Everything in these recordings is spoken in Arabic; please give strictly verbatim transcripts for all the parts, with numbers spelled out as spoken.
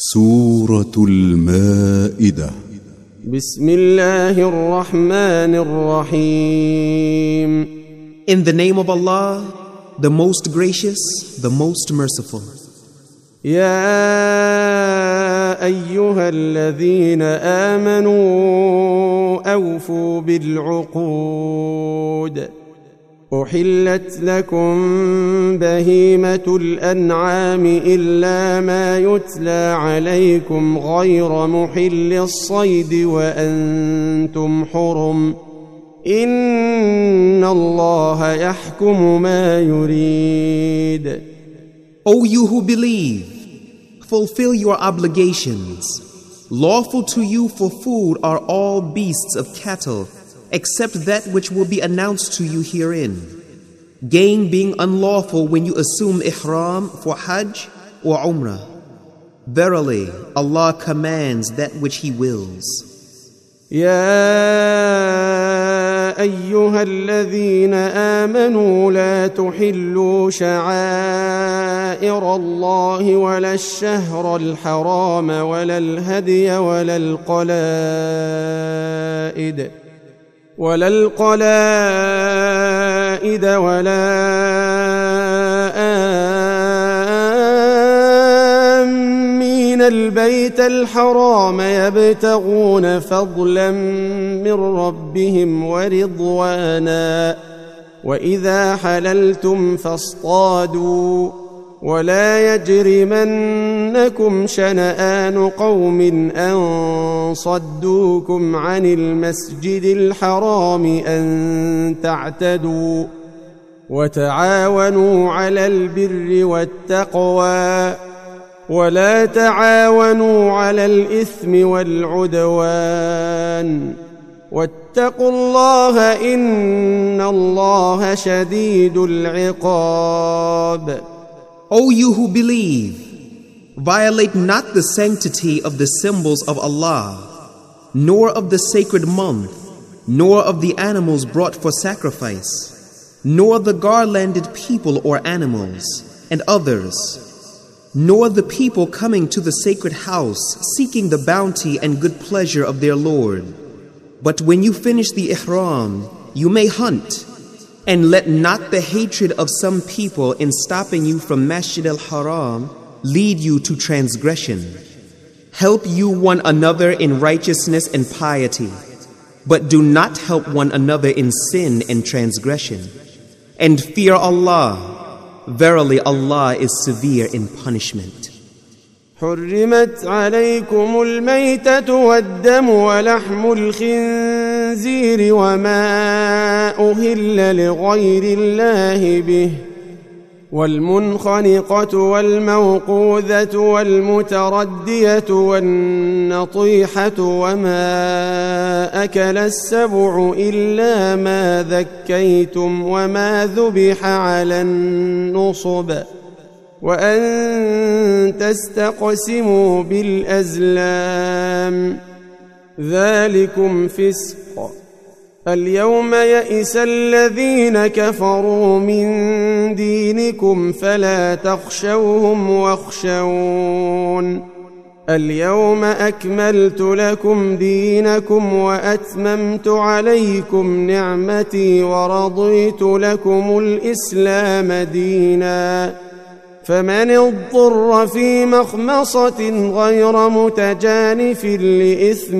سورة المائدة. بسم الله الرحمن الرحيم. In the name of Allah, the most gracious, the most merciful. يا أيها الذين آمنوا أوفوا بالعقود. أحلت لكم بهيمة الأنعام إلا ما يتلى عليكم غير محل الصيد وأنتم حرم إن الله يحكم ما يريد. O you who believe, fulfill your obligations. Lawful to you for food are all beasts of cattle, except that which will be announced to you herein. Game being unlawful when you assume ihram for Hajj or Umrah. Verily, Allah commands that which He wills. يا أيها الذين آمنوا لا تحلوا شعائر الله ولا الشهر الحرام ولا الهدي ولا القلائد ولا القلائد ولا آمين البيت الحرام يبتغون فضلا من ربهم ورضوانا وإذا حللتم فاصطادوا ولا يجرمنكم شنآن قوم أن صدوكم عن المسجد الحرام أن تعتدوا وتعاونوا على البر والتقوى ولا تعاونوا على الإثم والعدوان واتقوا الله إن الله شديد العقاب. O you who believe, violate not the sanctity of the symbols of Allah, nor of the sacred month, nor of the animals brought for sacrifice, nor the garlanded people or animals, and others, nor the people coming to the sacred house, seeking the bounty and good pleasure of their Lord. But when you finish the ihram, you may hunt. And let not the hatred of some people in stopping you from Masjid al-Haram lead you to transgression. Help you one another in righteousness and piety, but do not help one another in sin and transgression. And fear Allah. Verily Allah is severe in punishment. حرمت عليكم الميتة والدم ولحم الخنزير وما أهل لغير الله به والمنخنقة والموقوذة والمتردية والنطيحة وما أكل السبع إلا ما ذكيتم وما ذبح على النصب وأن تستقسموا بالأزلام ذلكم فسق. اليوم يئس الذين كفروا من دينكم فلا تخشوهم واخشون اليوم أكملت لكم دينكم وأتممت عليكم نعمتي ورضيت لكم الإسلام دينا فمن اضطر في مخمصة غير متجانف لإثم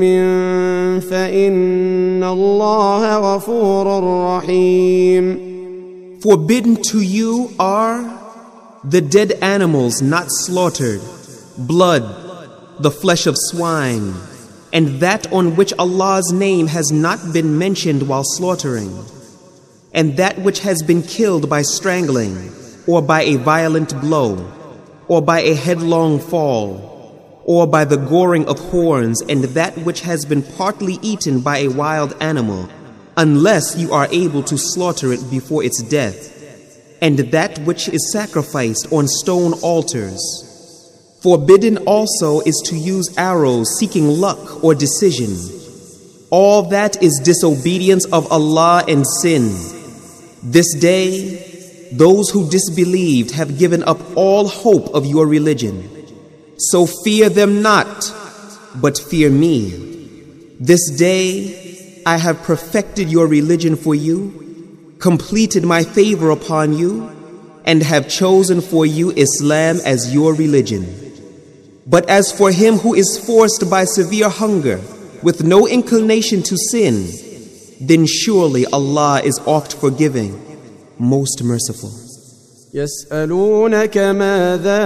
فإن الله غفور رحيم. Forbidden to you are the dead animals not slaughtered, blood, the flesh of swine, and that on which Allah's name has not been mentioned while slaughtering, and that which has been killed by strangling, or by a violent blow, or by a headlong fall, or by the goring of horns, and that which has been partly eaten by a wild animal, unless you are able to slaughter it before its death, and that which is sacrificed on stone altars. Forbidden also is to use arrows seeking luck or decision. All that is disobedience of Allah and sin. This day, those who disbelieved have given up all hope of your religion. So fear them not, but fear me. This day I have perfected your religion for you, completed my favor upon you, and have chosen for you Islam as your religion. But as for him who is forced by severe hunger, with no inclination to sin, then surely Allah is oft forgiving, most merciful. يسألونك ماذا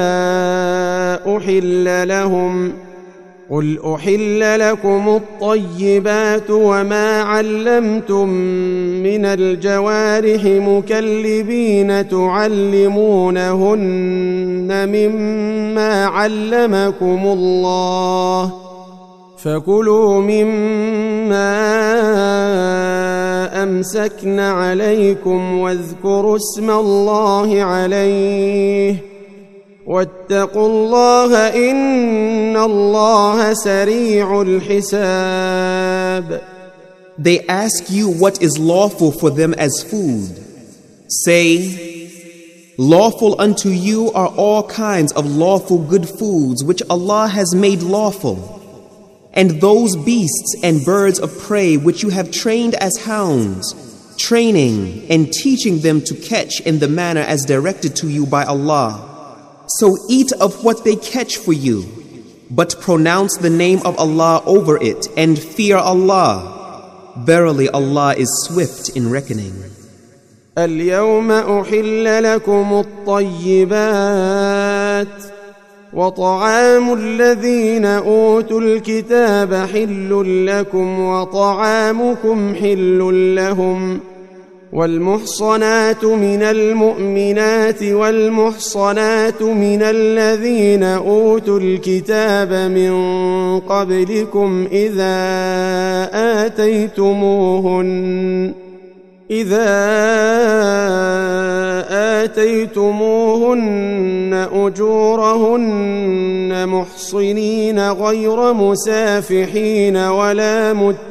أحل لهم قل أحل لكم الطيبات وما علمتم من الجوارح مكلبين تعلمونهن مما علمكم الله فكلوا مما أمسكن عليكم واذكروا اسم الله عليه واتقوا الله إن الله سريع الحساب. They ask you what is lawful for them as food. Say, lawful unto you are all kinds of lawful good foods which Allah has made lawful, and those beasts and birds of prey which you have trained as hounds, training and teaching them to catch in the manner as directed to you by Allah. So eat of what they catch for you, but pronounce the name of Allah over it and fear Allah. Verily Allah is swift in reckoning. اليوم أحل لكم الطيبات وطعام الذين أوتوا الكتاب حل لكم وطعامكم حل لهم والمحصنات من المؤمنات والمحصنات من الذين أوتوا الكتاب من قبلكم إذا آتيتموهن إذا آتيتموهن أجورهن محصنين غير مسافحين ولا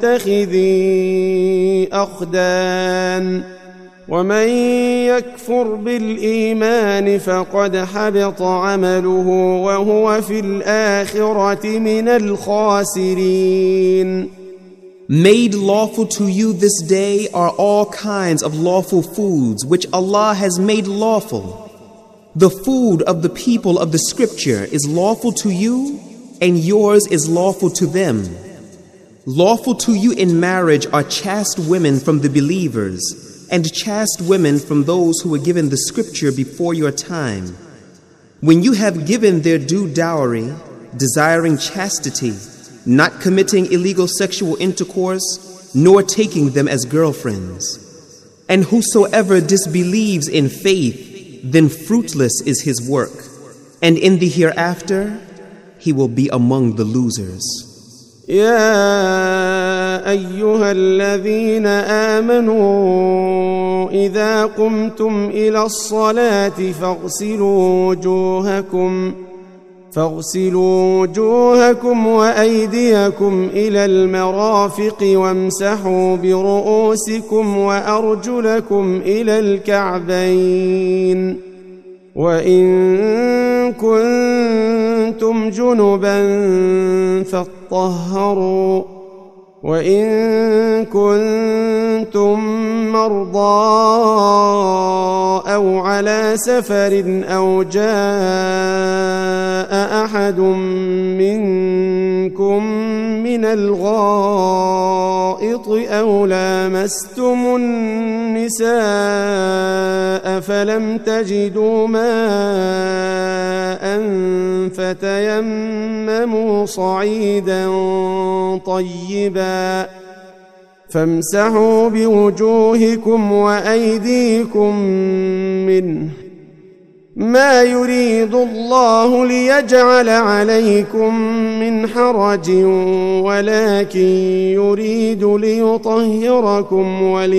متخذي أخدان ومن يكفر بالإيمان فقد حبط عمله وهو في الآخرة من الخاسرين. Made lawful to you this day are all kinds of lawful foods which Allah has made lawful. The food of the people of the scripture is lawful to you, and yours is lawful to them. Lawful to you in marriage are chaste women from the believers, and chaste women from those who were given the scripture before your time. When you have given their due dowry, desiring chastity, not committing illegal sexual intercourse, nor taking them as girlfriends. And whosoever disbelieves in faith, then fruitless is his work, and in the hereafter he will be among the losers. يا أيها الذين آمنوا إذا قمتم إلى الصلاة فاغسلوا وجوهكم فاغسلوا وجوهكم وأيديكم إلى المرافق وامسحوا برؤوسكم وأرجلكم إلى الكعبين وإن كنتم جنبا فاطهروا وإن كنتم مرضى أو على سفر أو جاء أحد منكم من الغائط أو لامستم النساء فلم تجدوا ماء فتيمموا صعيدا طيبا فامسحوا بوجوهكم وأيديكم منه ما يريد الله ليجعل عليكم من حرج ولكن يريد ليطهركم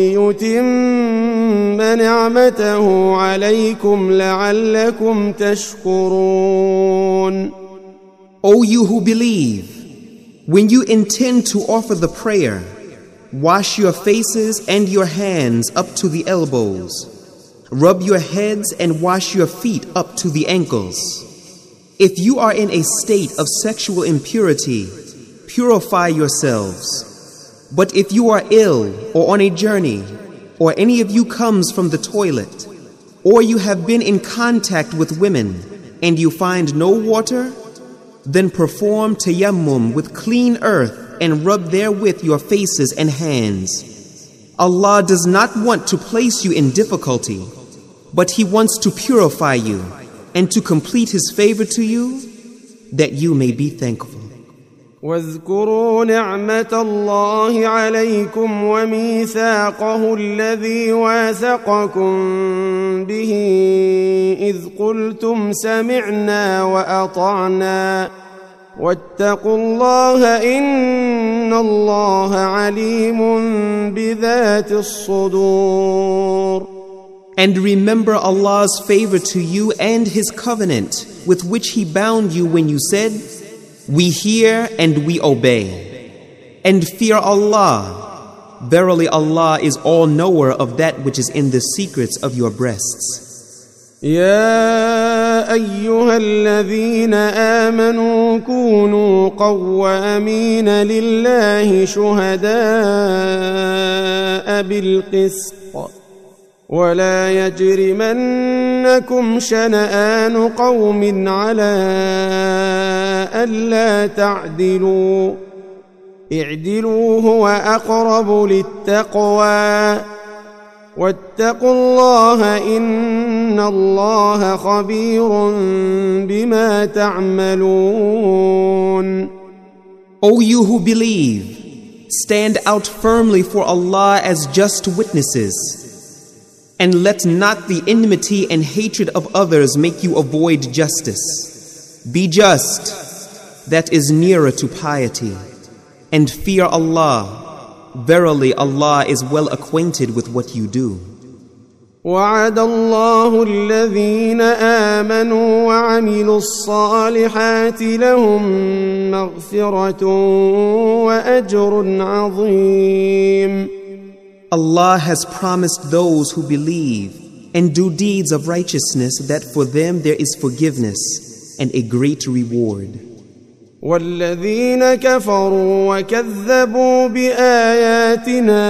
وليتم نعمته عليكم لعلكم تشكرون. O you who believe, when you intend to offer the prayer, wash your faces and your hands up to the elbows. Rub your heads and wash your feet up to the ankles. If you are in a state of sexual impurity, purify yourselves. But if you are ill or on a journey, or any of you comes from the toilet, or you have been in contact with women, and you find no water, then perform tayammum with clean earth and rub therewith your faces and hands. Allah does not want to place you in difficulty, but He wants to purify you and to complete His favor to you, that you may be thankful. واذكروا نعمة الله عليكم وميثاقه الذي واثقكم به إذ قلتم سمعنا وأطعنا واتقوا الله إن الله عليم بذات الصدور. And remember Allah's favor to you and His covenant with which He bound you when you said, "We hear and we obey." And fear Allah. Verily Allah is all-knower of that which is in the secrets of your breasts. يا أيها الذين آمنوا كونوا قوامين لله شهداء بالقسط ولا يجرمنكم شنآن قوم على ألا تعدلوا اعدلوا هو أقرب للتقوى واتقوا الله إن الله خبير بما تعملون. O you who believe, stand out firmly for Allah as just witnesses, and let not the enmity and hatred of others make you avoid justice. Be just, that is nearer to piety, and fear Allah. Verily Allah is well acquainted with what you do. وعد الله الذين آمنوا وعملوا الصالحات لهم مغفرة وأجر عظيم. Allah has promised those who believe and do deeds of righteousness that for them there is forgiveness and a great reward. والذين كفروا وكذبوا بآياتنا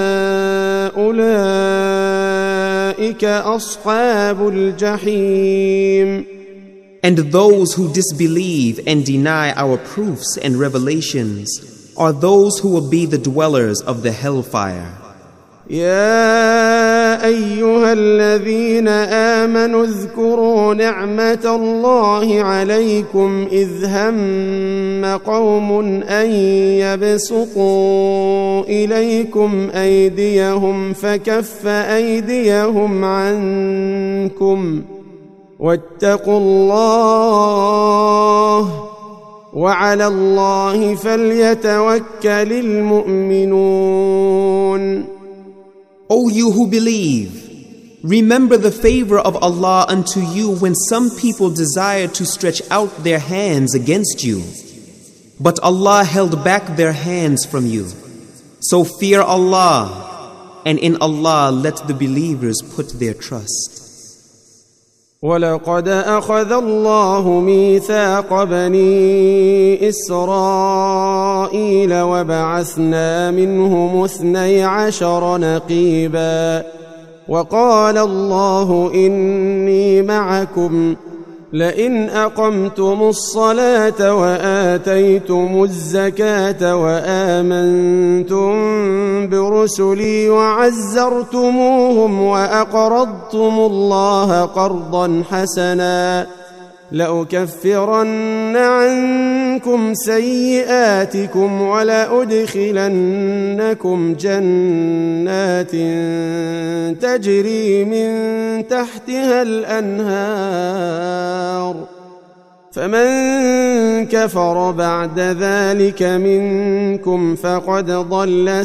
أولئك أصحاب الجحيم. And those who disbelieve and deny our proofs and revelations are those who will be the dwellers of the hellfire. يا أيها الذين آمنوا اذكروا نعمة الله عليكم إذ هم قوم أن يبسطوا إليكم أيديهم فكف أيديهم عنكم واتقوا الله وعلى الله فليتوكل المؤمنون. O you who believe, remember the favor of Allah unto you when some people desired to stretch out their hands against you, but Allah held back their hands from you. So fear Allah, and in Allah let the believers put their trust. ولقد أخذ الله ميثاق بني إسرائيل وبعثنا منهم اثني عشر نقيبا وقال الله إني معكم لئن أقمتم الصلاة وآتيتم الزكاة وآمنتم برسلي وعزرتموهم وأقرضتم الله قرضا حسنا لأكفرن عنكم سيئاتكم ولأدخلنكم جنات تجري من تحتها الأنهار فمن كفر بعد ذلك منكم فقد ضل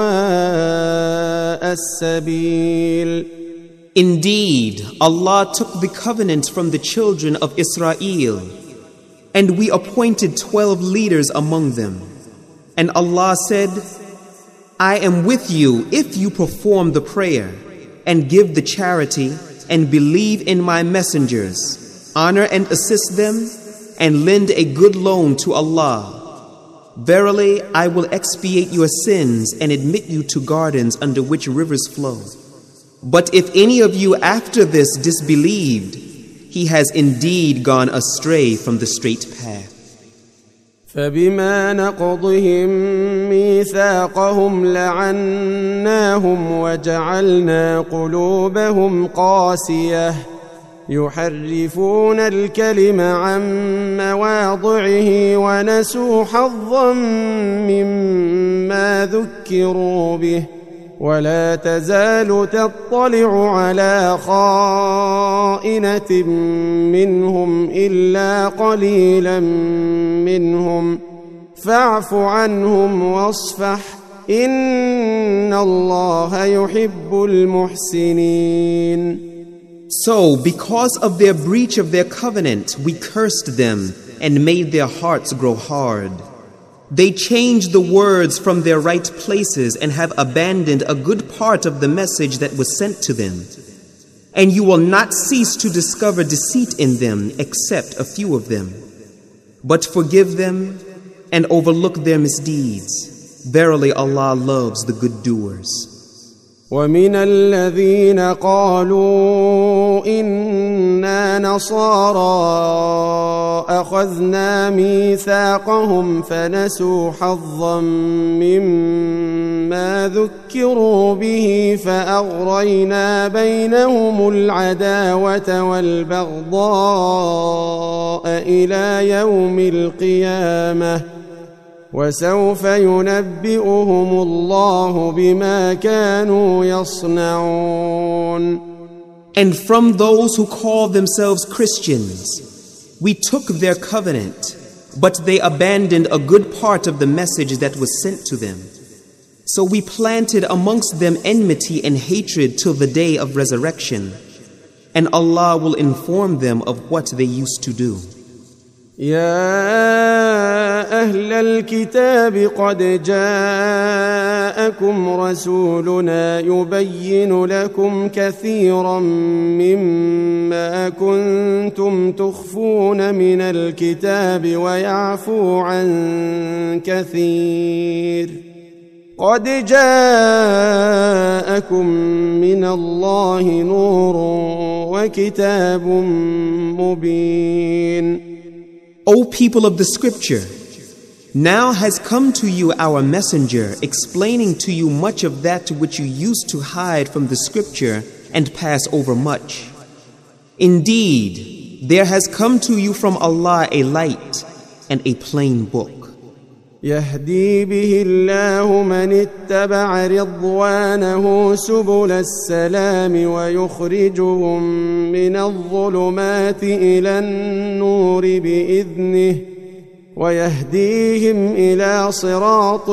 سواء السبيل. Indeed, Allah took the covenant from the children of Israel, and we appointed twelve leaders among them. And Allah said, I am with you if you perform the prayer, and give the charity, and believe in my messengers, honor and assist them, and lend a good loan to Allah. Verily, I will expiate your sins and admit you to gardens under which rivers flow. But if any of you after this disbelieved, he has indeed gone astray from the straight path. فبما نقضهم ميثاقهم لعناهم وجعلنا قلوبهم قاسية يحرفون الكلم عن مواضعه ونسوا حظا مما ذكروا به ولا تزال تطلع على خائنة منهم إلا قليلا منهم فاعف عنهم واصفح إن الله يحب المحسنين. So, because of their breach of their covenant, we cursed them and made their hearts grow hard. They changed the words from their right places and have abandoned a good part of the message that was sent to them. And you will not cease to discover deceit in them except a few of them. But forgive them and overlook their misdeeds. Verily Allah loves the good doers. ومن الذين قالوا إنا نصارى أخذنا ميثاقهم فنسوا حظا مما ذكروا به فأغرينا بينهم العداوة والبغضاء إلى يوم القيامة وسوف ينبئهم الله بما كانوا يصنعون. And from those who call themselves Christians, we took their covenant, but they abandoned a good part of the message that was sent to them. So we planted amongst them enmity and hatred till the day of resurrection, and Allah will inform them of what they used to do. يا أهل الكتاب قد جاءكم رسولنا يبين لكم كثيرا مما كنتم تخفون من الكتاب ويعفو عن كثير قد جاءكم من الله نور وكتاب مبين. O people of the scripture, now has come to you our messenger, explaining to you much of that which you used to hide from the scripture and pass over much. Indeed, there has come to you from Allah a light and a plain book. يهدي به الله من اتبع رضوانه سبل السلام ويخرجهم من الظلمات إلى النور بإذنه ويهديهم إلى صراط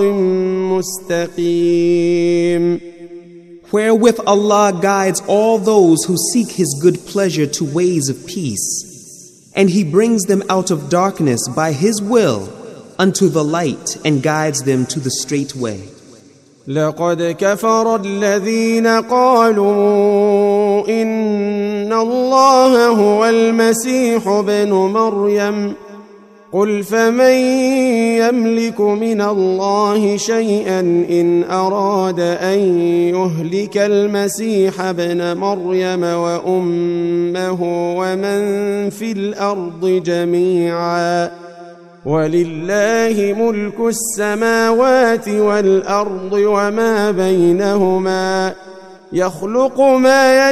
مستقيم. Wherewith Allah guides all those who seek His good pleasure to ways of peace, and He brings them out of darkness by His will unto the light and guides them to the straight way. لقد كفر الذين قالوا إن الله هو المسيح ابن مريم قل فمن يملك من الله شيئا إن أراد أن يهلك المسيح ابن مريم وأمه ومن في الأرض جميعا ولله ملك السماوات والأرض وما بينهما يخلق ما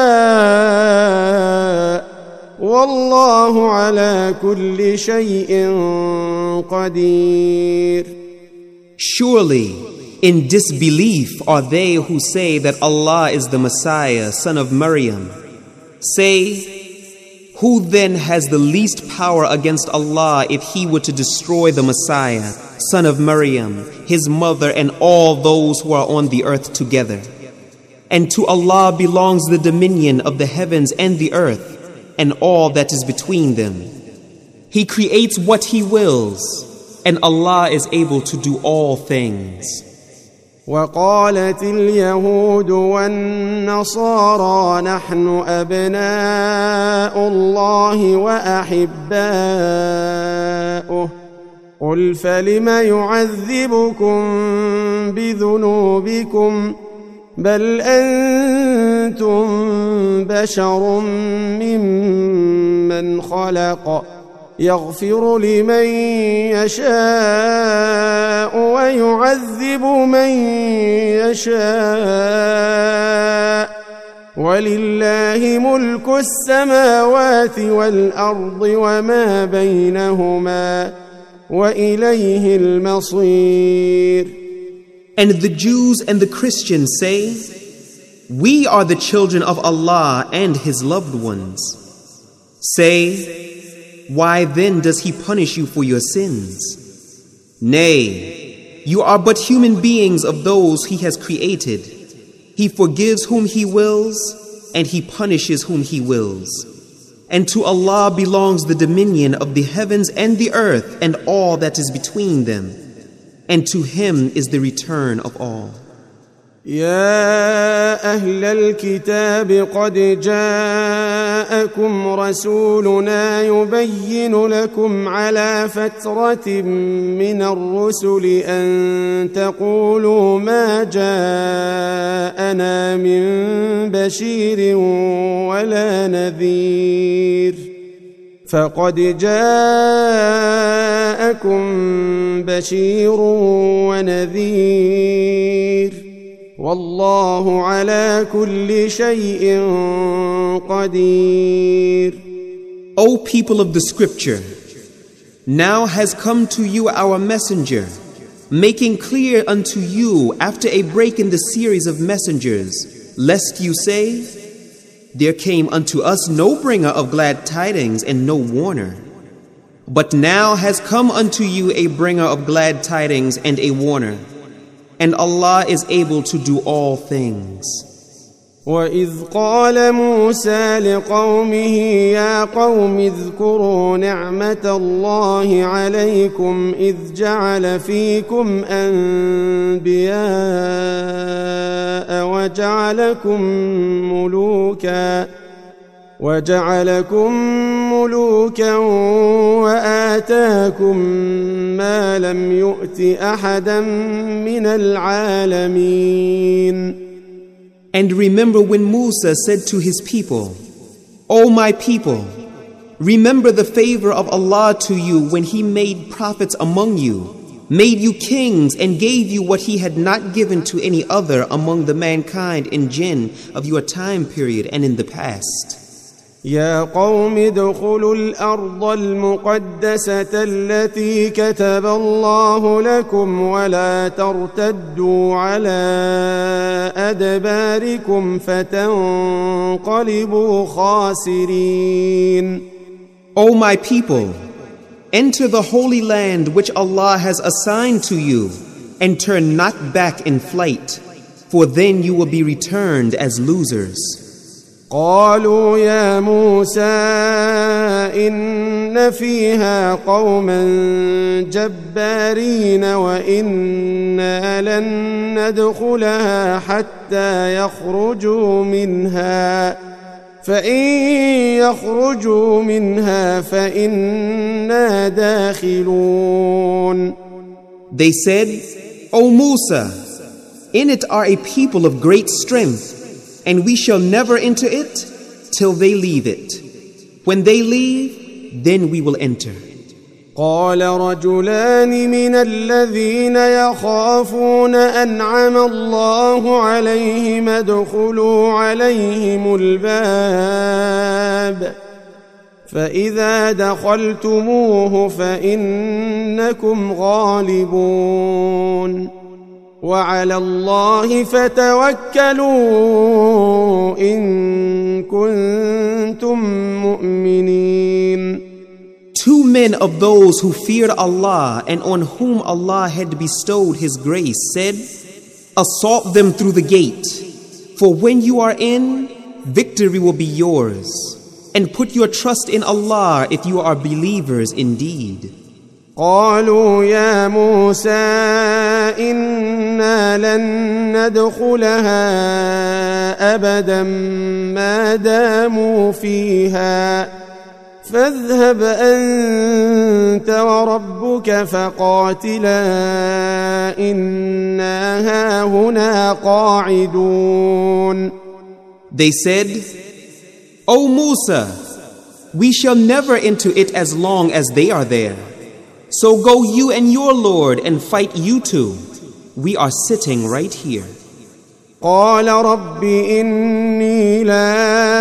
يشاء والله على كل شيء قدير. Surely, in disbelief are they who say that Allah is the Messiah, son of Maryam. Say, who then has the least power against Allah if He were to destroy the Messiah, son of Maryam, His mother, and all those who are on the earth together? And to Allah belongs the dominion of the heavens and the earth, and all that is between them. He creates what He wills, and Allah is able to do all things. وقالت اليهود والنصارى نحن أبناء الله وأحباؤه قل فلم يعذبكم بذنوبكم بل أنتم بشر ممن خلق يغفر لمن يشاء ويعذب من يشاء ولله ملك السماوات والأرض وما بينهما وإليه المصير. And the Jews and the Christians say, we are the children of Allah and His loved ones. Say, why then does He punish you for your sins? Nay, you are but human beings of those He has created. He forgives whom He wills, and He punishes whom He wills. And to Allah belongs the dominion of the heavens and the earth and all that is between them. And to Him is the return of all. يا أهل الكتاب قد جاءكم رسولنا يبين لكم على فترة من الرسل أن تقولوا ما جاءنا من بشير ولا نذير فقد جاءكم بشير ونذير والله على كل شيء قدير. O people of the scripture, now has come to you our messenger, making clear unto you after a break in the series of messengers, lest you say, there came unto us no bringer of glad tidings and no warner. But now has come unto you a bringer of glad tidings and a warner. And Allah is able to do all things. وَإِذْ قَالَ مُوسَى لِقَوْمِهِ يَا قَوْمِ اذْكُرُوا نِعْمَةَ اللَّهِ عَلَيْكُمْ إِذْ جَعَلَ فِيكُمْ أَنْبِيَاءَ وَجَعَلَكُمْ مُلُوكًا وَجَعَلَكُمْ مُلُوكًا وَآتَاكُمْ مَا لَمْ يُؤْتِ أَحَدًا مِنَ الْعَالَمِينَ. And remember when Musa said to his people, O my people, remember the favor of Allah to you when He made prophets among you, made you kings, and gave you what He had not given to any other among the mankind and jinn of your time period and in the past. يا قوم ادخلوا الأرض المقدسة التي كتب الله لكم ولا ترتدوا على أدباركم فتنقلبوا خاسرين. O my people, enter the holy land which Allah has assigned to you, and turn not back in flight, for then you will be returned as losers. قالوا يا موسى إن فيها قوما جبارين وإنا لن ندخلها حتى يخرجوا منها فإن يخرجوا منها فإنا داخلون. They said, O Musa, in it are a people of great strength, and we shall never enter it till they leave it. When they leave, then we will enter. قال رجلان من الذين يخافون أنعم الله عليهم ادخلوا عليهم الباب فإذا دخلتموه فإنكم غالبون وعلى الله فتوكلوا إن كنتم مؤمنين. Two men of those who feared Allah and on whom Allah had bestowed His grace said, assault them through the gate, for when you are in, victory will be yours, and put your trust in Allah if you are believers indeed. قالوا يا موسى إنا لن ندخلها أبدا ما داموا فيها فاذهب أنت وربك فقاتلا إنا هاهنا قاعدون. They said, O Musa, we shall never enter it as long as they are there. So go you and your Lord and fight you two. We are sitting right here. قال رب إني لا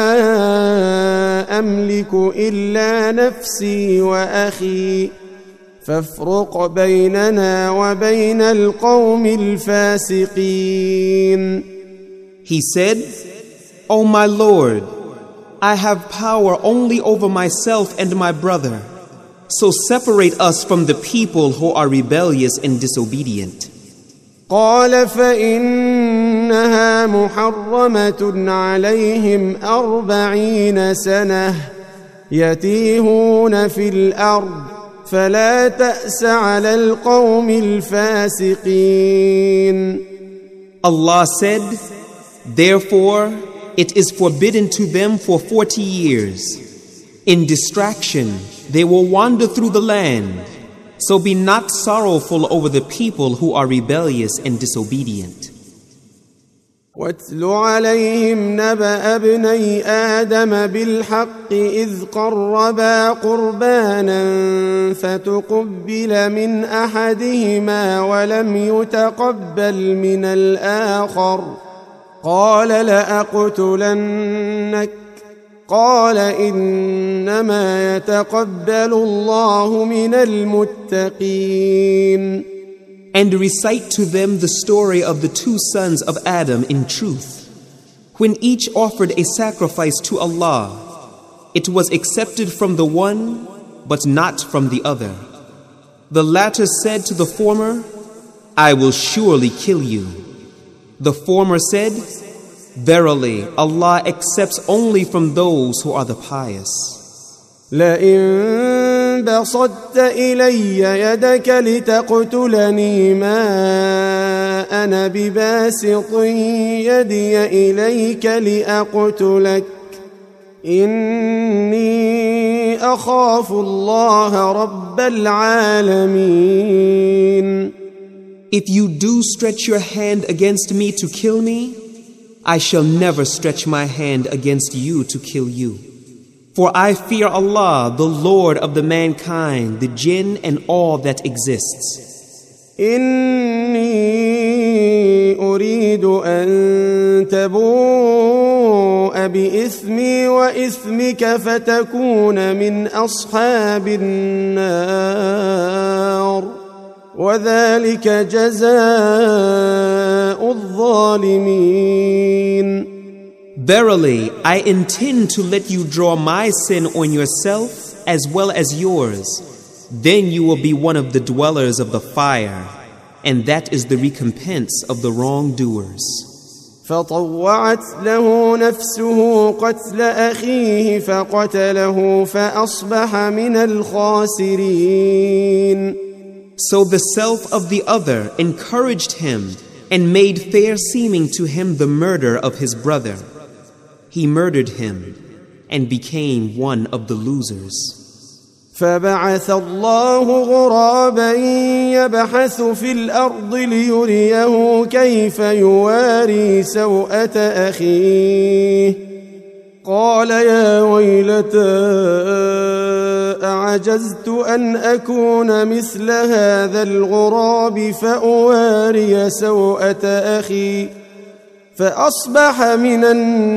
أملك إلا نفسي وأخي فافرق بيننا وبين القوم الفاسقين. He said, O my Lord, I have power only over myself and my brother. So separate us from the people who are rebellious and disobedient. قال فإنها محرمة عليهم أربعين سنة يتيهون في الأرض فلا تأس على القوم الفاسقين. Allah said, therefore it is forbidden to them for forty years. In distraction they will wander through the land. So be not sorrowful over the people who are rebellious and disobedient. واتل عليهم نبأ ابني آدم بالحق إذ قربا قربانا فتقبل من أحدهما ولم يتقبل من الآخر قال لأقتلنك قال إنما يتقبل الله من المتقين. And recite to them the story of the two sons of Adam in truth. When each offered a sacrifice to Allah, it was accepted from the one, but not from the other. The latter said to the former, I will surely kill you. The former said, verily, Allah accepts only from those who are the pious. لئن بسطت إلي يدك لتقتلني ما أنا بباسط يدي إليك لأقتلك إني أخاف الله رب العالمين. If you do stretch your hand against me to kill me, I shall never stretch my hand against you to kill you. For I fear Allah, the Lord of the mankind, the jinn and all that exists. إني أريد أن تبوء بإثمي وإثمك فتكون من أصحاب النار وذلك جزاء الظالمين. Verily, I intend to let you draw my sin on yourself as well as yours. Then you will be one of the dwellers of the fire, and that is the recompense of the wrongdoers. فطوعت له نفسه قتل أخيه فقتله فأصبح من الخاسرين. So the self of the other encouraged him and made fair seeming to him the murder of his brother. He murdered him and became one of the losers. فبعث الله غرابا يبحث في الأرض ليريه كيف يواري سوءة أخيه قال يا ويلتى أعجزت أن أكون مثل هذا الغراب فأواري سوءة أخي فأصبح من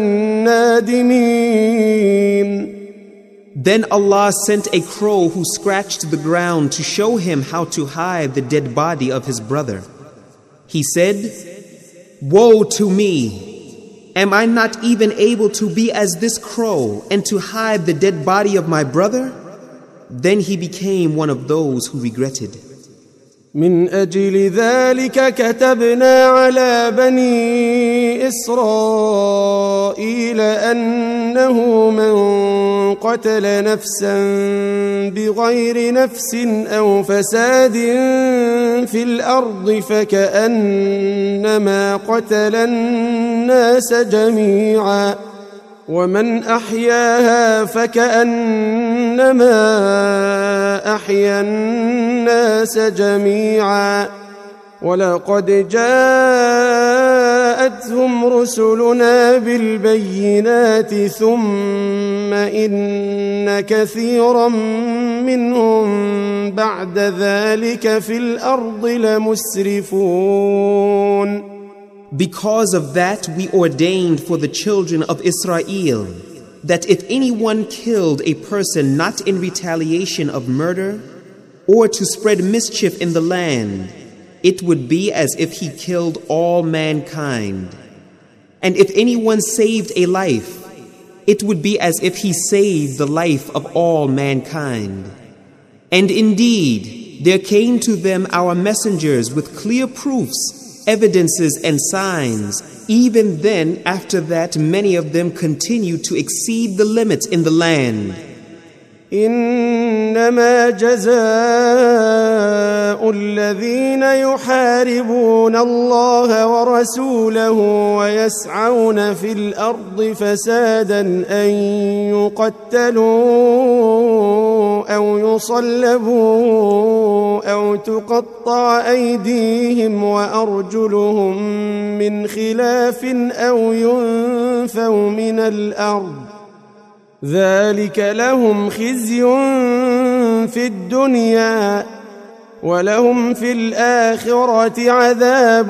النادمين. Then Allah sent a crow who scratched the ground to show him how to hide the dead body of his brother. He said, Woe to me! Am I not even able to be as this crow and to hide the dead body of my brother? Then he became one of those who regretted. من أجل ذلك كتبنا على بني إسرائيل أنه أنه من قتل نفسا بغير نفس أو فساد في الأرض فكأنما قتل الناس جميعا ومن أحياها فكأنما أحيا الناس جميعا ولقد جاءتهم رسلنا بالبينات ثم إن كثيرا منهم بعد ذلك في الأرض لمسرفون. Because of that we ordained for the children of Israel that if anyone killed a person not in retaliation of murder or to spread mischief in the land, it would be as if he killed all mankind. And if anyone saved a life, it would be as if he saved the life of all mankind. And indeed, there came to them our messengers with clear proofs, evidences and signs. Even then, after that, many of them continued to exceed the limits in the land. إنما جزاء الذين يحاربون الله ورسوله ويسعون في الأرض فسادا أن يقتلوا أو يصلبوا أو تقطع أيديهم وأرجلهم من خلاف أو ينفوا من الأرض ذلك لهم خزي في الدنيا ولهم في الآخرة عذاب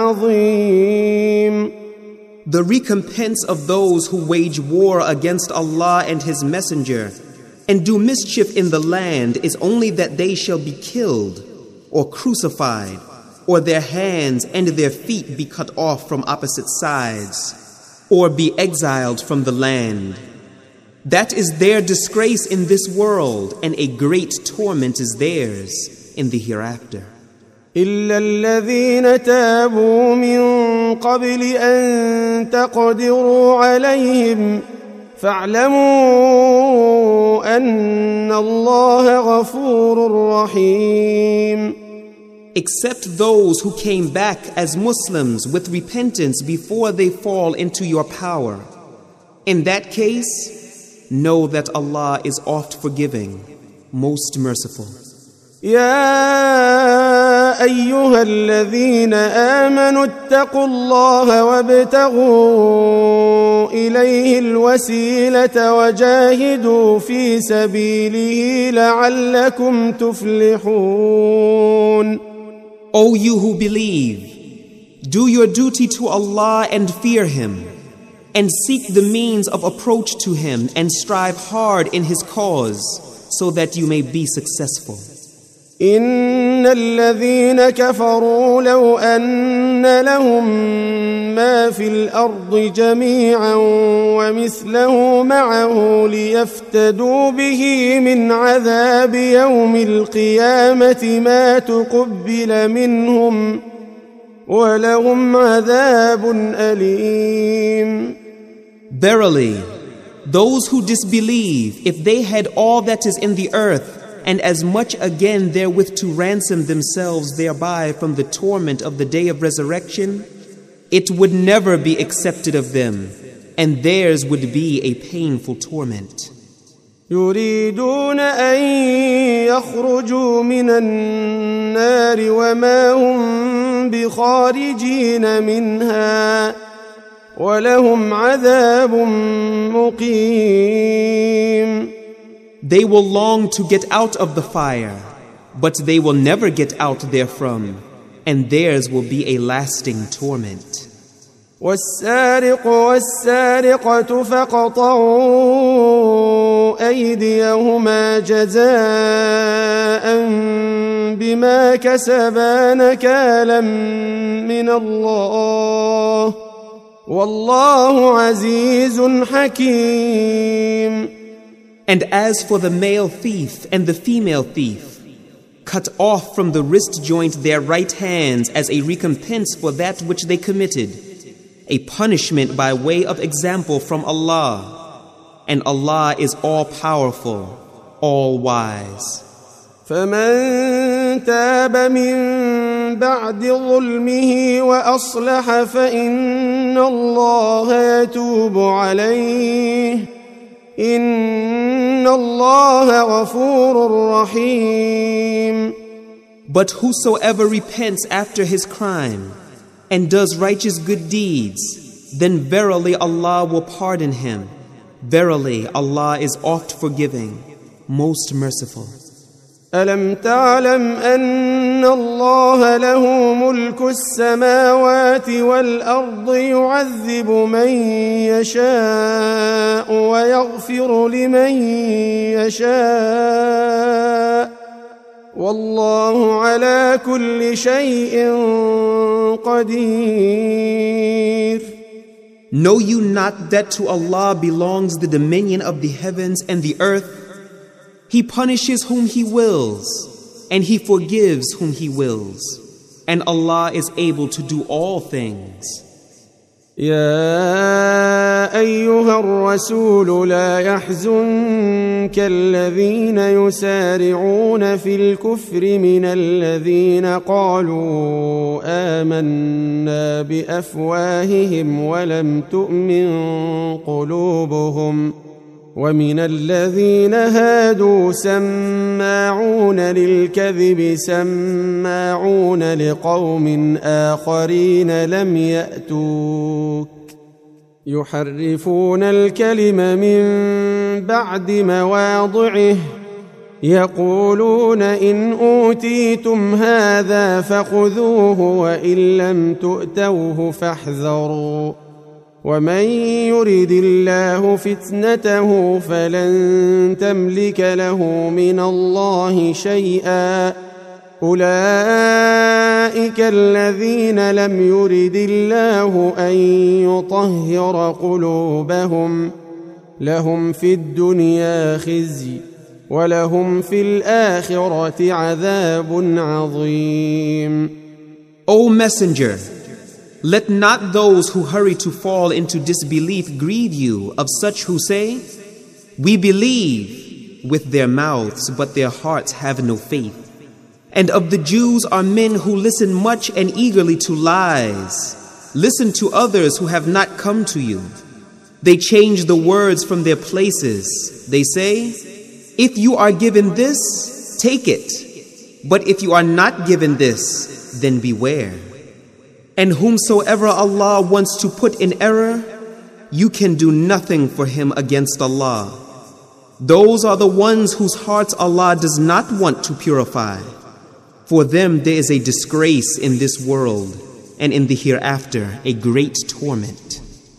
عظيم. The recompense of those who wage war against Allah and His Messenger and do mischief in the land is only that they shall be killed or crucified, or their hands and their feet be cut off from opposite sides, or be exiled from the land. That is their disgrace in this world, and a great torment is theirs in the hereafter. إلا الذين تابوا من قبل أن تقدروا عليهم فاعلموا أن الله غفور رحيم. Except those who came back as Muslims with repentance before they fall into your power. In that case, know that Allah is oft forgiving, most merciful. يا أيها الذين آمنوا اتقوا الله وابتغوا إليه الوسيلة وجاهدوا في سبيله لعلكم تفلحون. O you who believe, do your duty to Allah and fear Him, and seek the means of approach to Him and strive hard in His cause so that you may be successful. إن الذين كفروا لو أن لهم ما في الأرض جميعا ومثله معه ليفتدوا به من عذاب يوم القيامة ما تقبل منهم ولهم عذاب أليم. Verily, those who disbelieve, if they had all that is in the earth, and as much again therewith to ransom themselves thereby from the torment of the day of resurrection, it would never be accepted of them, and theirs would be a painful torment. يريدون أن يخرجوا من النار وما هم بخارجين منها ولهم عذاب مقيم. They will long to get out of the fire, but they will never get out therefrom, and theirs will be a lasting torment. والسارق والسارقة فاقطعوا أيديهما جزاء بما كسبا نكالا من الله والله عزيز حكيم. And as for the male thief and the female thief, cut off from the wrist joint their right hands as a recompense for that which they committed, a punishment by way of example from Allah. and Allah is all-powerful, all-wise. فمن تاب من بعد ظلمه وأصلح فإن الله يتوب عليه إن الله غفور رحيم. But whosoever repents after his crime and does righteous good deeds, then verily Allah will pardon him. Verily Allah is oft forgiving, most merciful. ألم تعلم أن الله له ملك السماوات والأرض يعذب من يشاء ويغفر لمن يشاء والله على كل شيء قدير. Know you not that to Allah belongs the dominion of the heavens and the earth? He punishes whom He wills, and He forgives whom He wills. And Allah is able to do all things. يا أيها الرسول لا يحزنك الذين يسارعون في الكفر من الذين قالوا آمنا بأفواههم ولم تؤمن قلوبهم ومن الذين هادوا سماعون للكذب سماعون لقوم آخرين لم يأتوك يحرفون الكلم من بعد مواضعه يقولون إن أوتيتم هذا فخذوه وإن لم تؤتوه فاحذروا ومن يرد الله فتنته فلن تملك له من الله شيئا أولئك الذين لم يرد الله أن يطهر قلوبهم لهم في الدنيا خزي ولهم في الآخرة عذاب عظيم. O Messenger, let not those who hurry to fall into disbelief grieve you of such who say, "We believe," with their mouths, but their hearts have no faith. And of the Jews are men who listen much and eagerly to lies. Listen to others who have not come to you. They change the words from their places. They say, "If you are given this, take it. But if you are not given this, then beware." And whomsoever Allah wants to put in error, you can do nothing for him against Allah. Those are the ones whose hearts Allah does not want to purify. For them there is a disgrace in this world, and in the hereafter a great torment.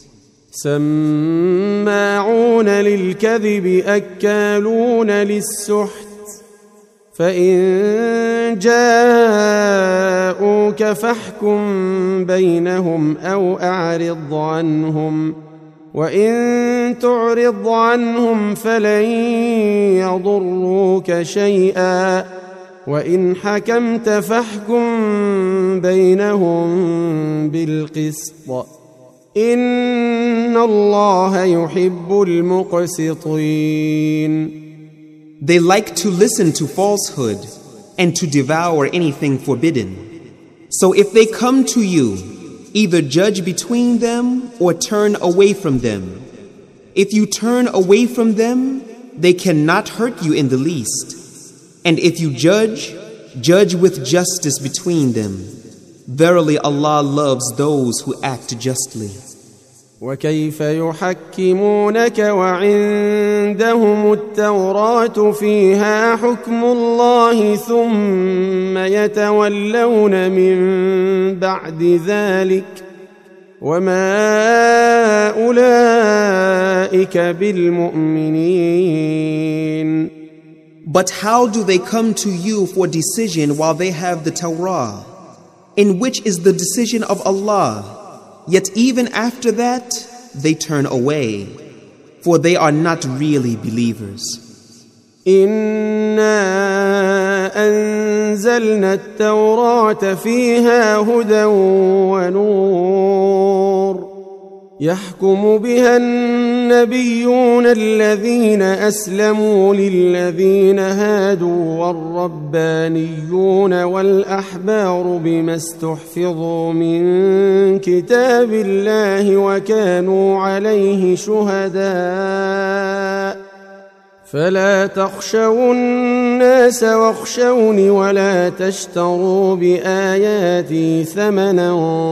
سماعون للكذب أكالون للسحت فإن جاءوك فاحكم بينهم أو أعرض عنهم وإن تعرض عنهم فلن يضروك شيئا وإن حكمت فاحكم بينهم بالقسط إن الله يحب المقسطين. They like to listen to falsehood and to devour anything forbidden. So if they come to you, either judge between them or turn away from them. If you turn away from them, they cannot hurt you in the least. And if you judge, judge with justice between them. Verily Allah loves those who act justly. وكيف يحكمونك وعندهم التوراة فيها حكم الله ثم يتولون من بعد ذلك وما أولئك بالمؤمنين. But how do they come to you for decision while they have the Torah, in which is the decision of Allah? Yet even after that, they turn away, for they are not really believers. إنا أنزلنا التوراة فيها هدى ونور يحكم بها النبيون الذين أسلموا للذين هادوا والربانيون والأحبار بما استحفظوا من كتاب الله وكانوا عليه شهداء فلا تخشوا الناس واخشوني ولا تشتروا بآياتي ثمنا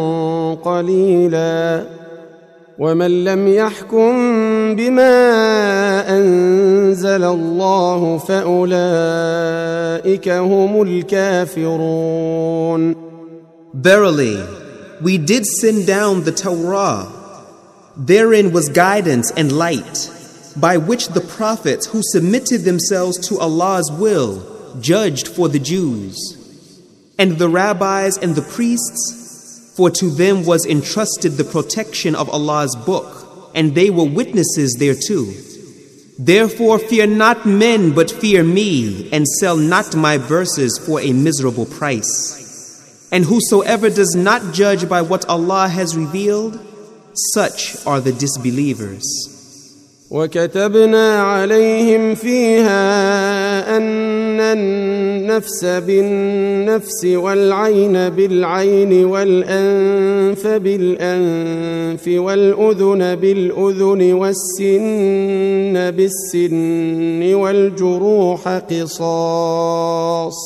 قليلا ومن لم يحكم بما أنزل الله فأولئك هم الكافرون. Verily, we did send down the Torah. Therein was guidance and light, by which the prophets who submitted themselves to Allah's will judged for the Jews, and the rabbis and the priests, for to them was entrusted the protection of Allah's book, and they were witnesses thereto. Therefore fear not men, but fear me, and sell not my verses for a miserable price. And whosoever does not judge by what Allah has revealed, such are the disbelievers. وكتبنا عليهم فيها أن النفس بالنفس والعين بالعين والأنف بالأنف والأذن بالأذن والسن بالسن والجروح قصاص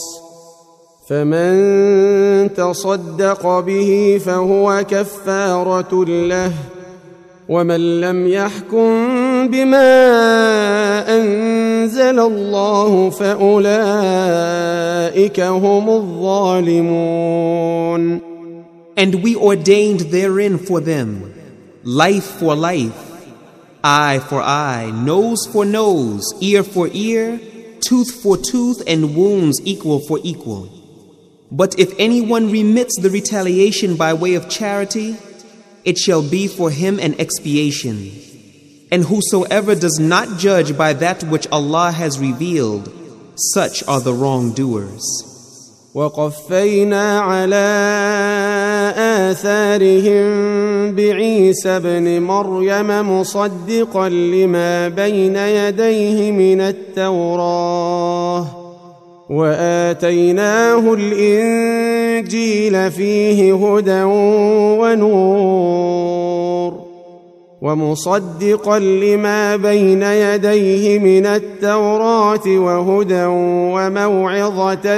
فمن تصدق به فهو كفارة له ومن لم يحكم بما أنزل الله فأولئك هم الظالمون. And we ordained therein for them life for life, eye for eye, nose for nose, ear for ear, tooth for tooth, and wounds equal for equal. But if anyone remits the retaliation by way of charity, it shall be for him an expiation. And whosoever does not judge by that which Allah has revealed, such are the wrongdoers. وقفينا على آثارهم بعيسى ابن مريم مصدقا لما بين يديه من التوراة وآتيناه الإنجيل فيه هدى ونور ومصدقا لما بين يديه من التوراة وهدى وموعظة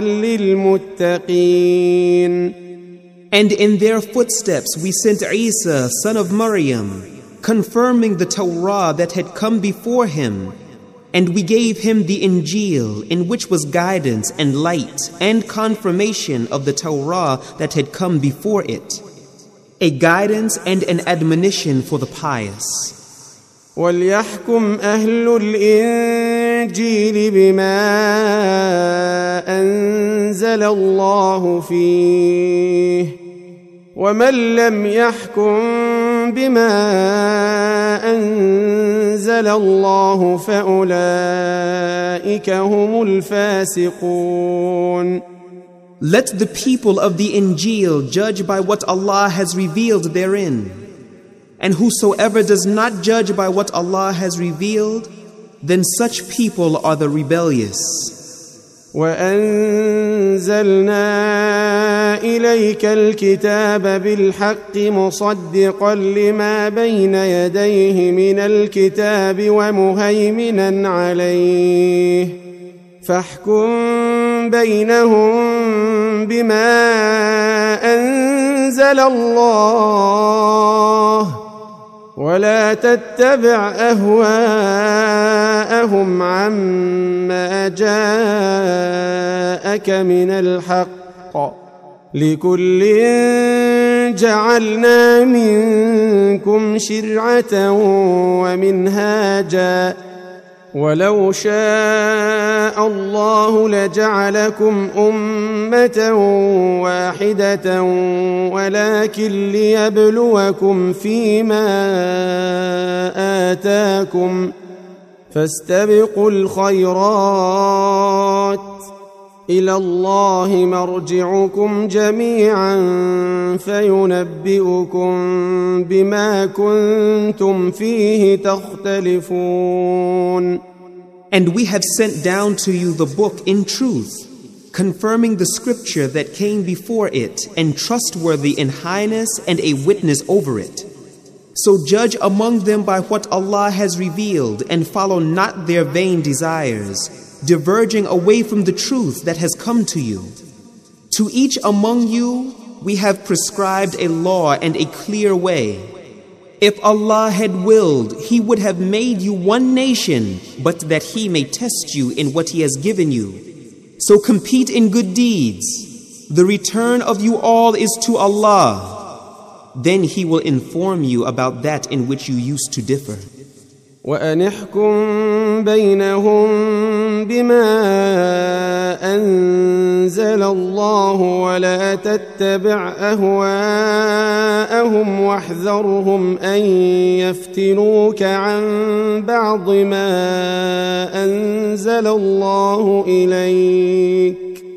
للمتقين. And in their footsteps we sent Isa, son of Maryam, confirming the Torah that had come before him, and we gave him the Injil, in which was guidance and light and confirmation of the Torah that had come before it, a guidance and an admonition for the pious. وَلْيَحْكُمْ أَهْلُ الْإِنْجِيلِ بِمَا أَنزَلَ اللَّهُ فِيهِ وَمَنْ لَمْ يَحْكُمْ بِمَا أَنزَلَ اللَّهُ فَأُولَئِكَ هُمُ الْفَاسِقُونَ. Let the people of the Injil judge by what Allah has revealed therein. And whosoever does not judge by what Allah has revealed, then such people are the rebellious. وَأَنزَلْنَا إِلَيْكَ الْكِتَابَ بِالْحَقِّ مُصَدِّقًا لِمَا بَيْنَ يَدَيْهِ مِنَ الْكِتَابِ وَمُهَيْمِنًا عَلَيْهِ فَاحْكُم بَيْنَهُم بِمَا أَنزَلَ اللَّهُ ولا تتبع أهواءهم عما جاءك من الحق لكل جعلنا منكم شرعة ومنهاجا ولو شاء الله لجعلكم أمة واحدة ولكن ليبلوكم فيما آتاكم فاستبقوا الخيرات إلى الله مرجعكم جميعا فينبئكم بما كنتم فيه تختلفون. And we have sent down to you the book in truth, confirming the scripture that came before it, and trustworthy in highness and a witness over it. So judge among them by what Allah has revealed, and follow not their vain desires, diverging away from the truth that has come to you. To each among you we have prescribed a law and a clear way. If Allah had willed, He would have made you one nation, but that He may test you in what He has given you. So compete in good deeds. The return of you all is to Allah. Then He will inform you about that in which you used to differ. وأن احكم بينهم بما أنزل الله ولا تتبع أهواءهم واحذرهم أن يفتنوك عن بعض ما أنزل الله إليك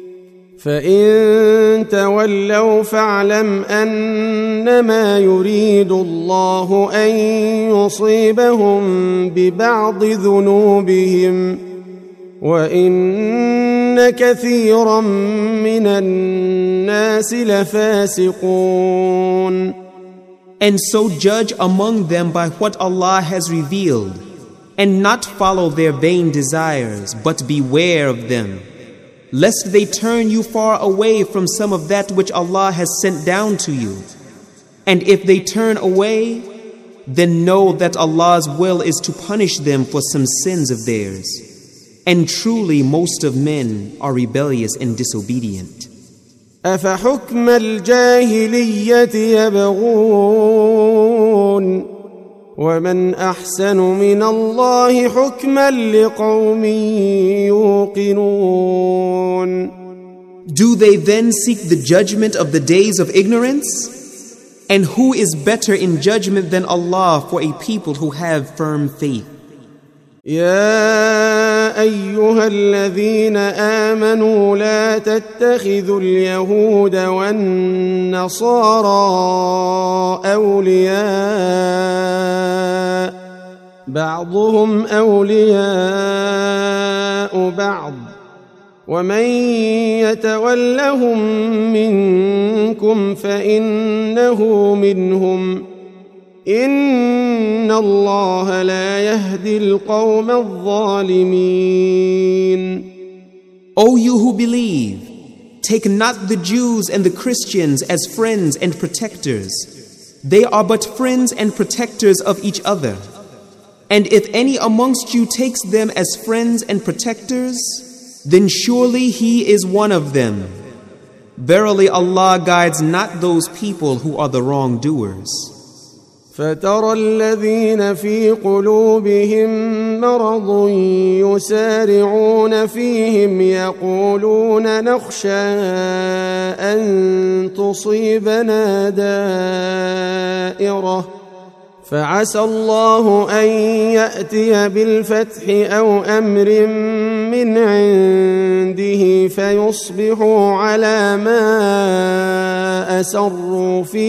فإن تولوا فاعلم أنما يريد الله أن يصيبهم ببعض ذنوبهم وإن كثيرا من الناس لفاسقون. And so judge among them by what Allah has revealed, and not follow their vain desires, but beware of them, lest they turn you far away from some of that which Allah has sent down to you. And if they turn away, then know that Allah's will is to punish them for some sins of theirs. And truly most of men are rebellious and disobedient. أفحكم الجاهلية يبغون ومن أحسن من الله حكما لقوم يوقنون. Do they then seek the judgment of the days of ignorance? And who is better in judgment than Allah for a people who have firm faith? يا أيها الذين آمنوا لا تتخذوا اليهود والنصارى أولياء بعضهم أولياء بعض ومن يتولهم منكم فإنه منهم إن الله لا يهدي القوم الظالمين. O you who believe, take not the Jews and the Christians as friends and protectors. They are but friends and protectors of each other. And if any amongst you takes them as friends and protectors, then surely he is one of them. Verily Allah guides not those people who are the wrongdoers. فترى الذين في قلوبهم مرض يسارعون فيهم يقولون نخشى أن تصيبنا دائرة فعسى الله أن يأتي بالفتح أو أمر من عنده فيصبحوا على ما أسروا في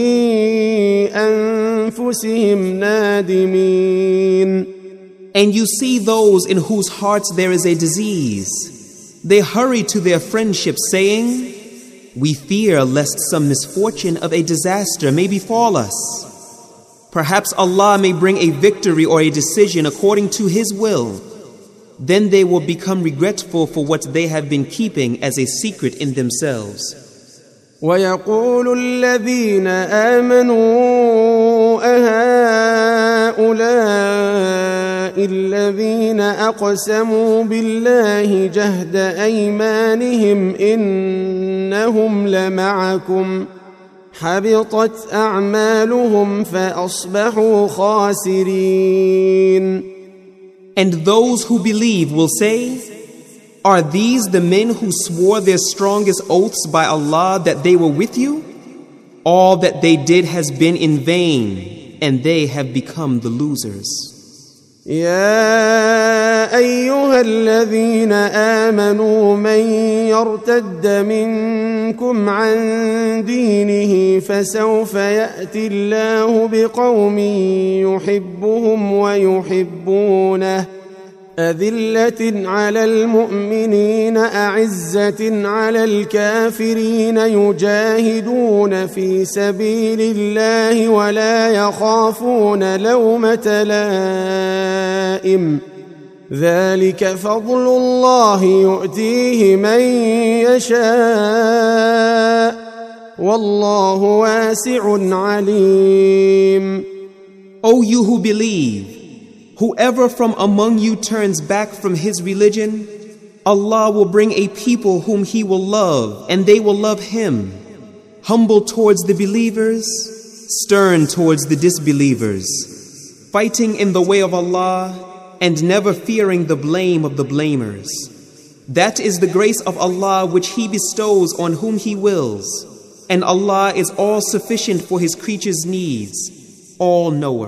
أنفسهم نادمين. And you see those in whose hearts there is a disease. They hurry to their friendship saying, we fear lest some misfortune of a disaster may befall us. Perhaps Allah may bring a victory or a decision according to His will. Then they will become regretful for what they have been keeping as a secret in themselves. وَيَقُولُ الَّذِينَ آمَنُوا أَهَؤُلَاءِ الَّذِينَ أَقْسَمُوا بِاللَّهِ جَهْدَ أَيْمَانِهِمْ إِنَّهُمْ لَمَعَكُمْ حبطت أعمالهم فأصبحوا خاسرين. And those who believe will say, are these the men who swore their strongest oaths by Allah that they were with you? All that they did has been in vain, and they have become the losers. يا أيها الذين آمنوا من يرتد منكم عن دينه فسوف يأتي الله بقوم يحبهم ويحبونه أذلة على المؤمنين أعزة على الكافرين يجاهدون في سبيل الله ولا يخافون لومة لائم ذلك فضل الله يؤتيه من يشاء والله واسع عليم. O you who believe, whoever from among you turns back from his religion, Allah will bring a people whom He will love, and they will love Him, humble towards the believers, stern towards the disbelievers, fighting in the way of Allah, and never fearing the blame of the blamers. That is the grace of Allah which He bestows on whom He wills, and Allah is all sufficient for His creatures' needs, all-knower.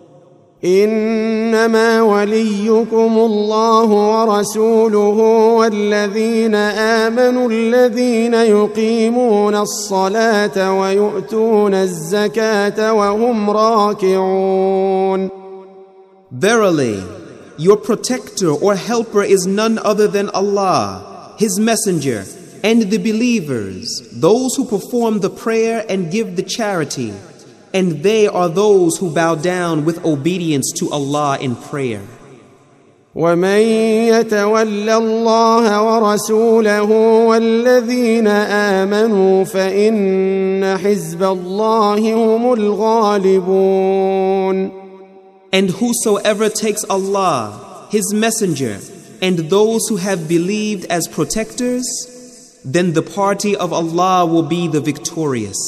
إنما وليكم الله ورسوله والذين آمنوا الذين يقيمون الصلاة ويؤتون الزكاة وهم راكعون. Verily, your protector or helper is none other than Allah, His messenger, and the believers, those who perform the prayer and give the charity, and they are those who bow down with obedience to Allah in prayer. ومن يتول الله ورسوله والذين آمنوا فإن حزب الله هم الغالبون. And whosoever takes Allah, His messenger, and those who have believed as protectors, then the party of Allah will be the victorious.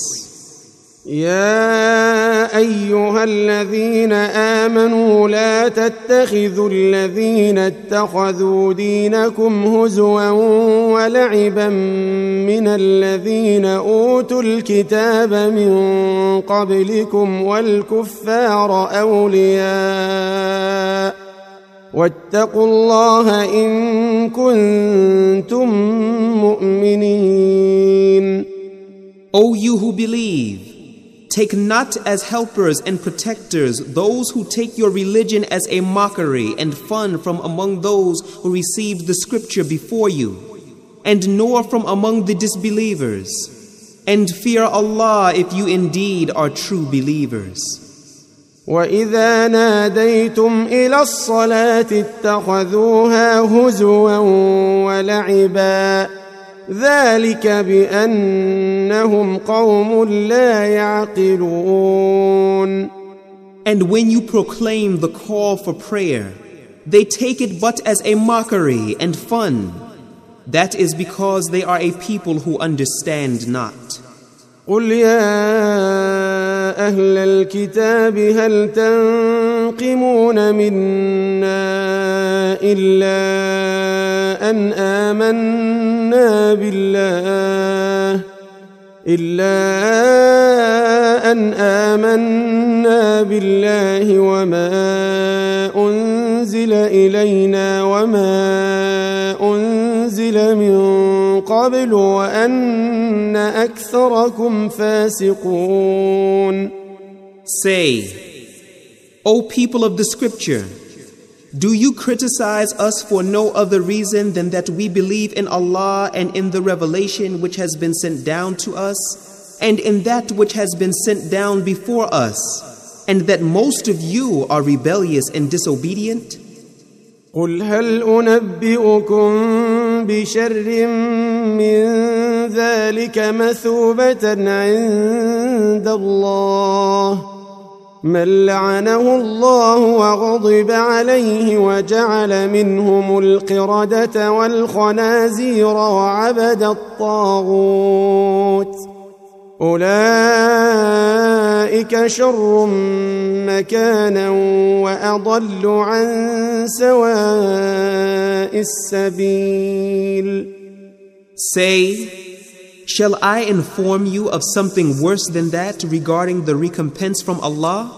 يا أيها الذين آمنوا لا تتخذوا الذين اتخذوا دينكم هزوا ولعبا من الذين أوتوا الكتاب من قبلكم والكفار أولياء واتقوا الله إن كنتم مؤمنين. O you who believe, take not as helpers and protectors those who take your religion as a mockery and fun from among those who received the scripture before you, and nor from among the disbelievers. And fear Allah if you indeed are true believers. وَإِذَا نَادَيْتُمْ إِلَى الصَّلَاةِ اتَّخَذُوهَا هُزُوًا وَلَعِبًا ذلك بأنهم قوم لا يعقلون. And when you proclaim the call for prayer, they take it but as a mockery and fun. That is because they are a people who understand not. قل يا أهل الكتاب هل تنقمون منا إلا أن آمنا بالله إلا أن آمنا بالله وما أنزل إلينا وما أنزل من قبل وأن أكثركم فاسقون. Say, O people of the scripture, do you criticize us for no other reason than that we believe in Allah and in the revelation which has been sent down to us, and in that which has been sent down before us, and that most of you are rebellious and disobedient? قل هل أنبئكم بشر من ذلك مثوبة عند الله من لعنه الله وغضب عليه وجعل منهم القردة والخنازير وعبد الطاغوت أولئك شر مكانا وأضل عن سواء السبيل. Say, shall I inform you of something worse than that regarding the recompense from Allah?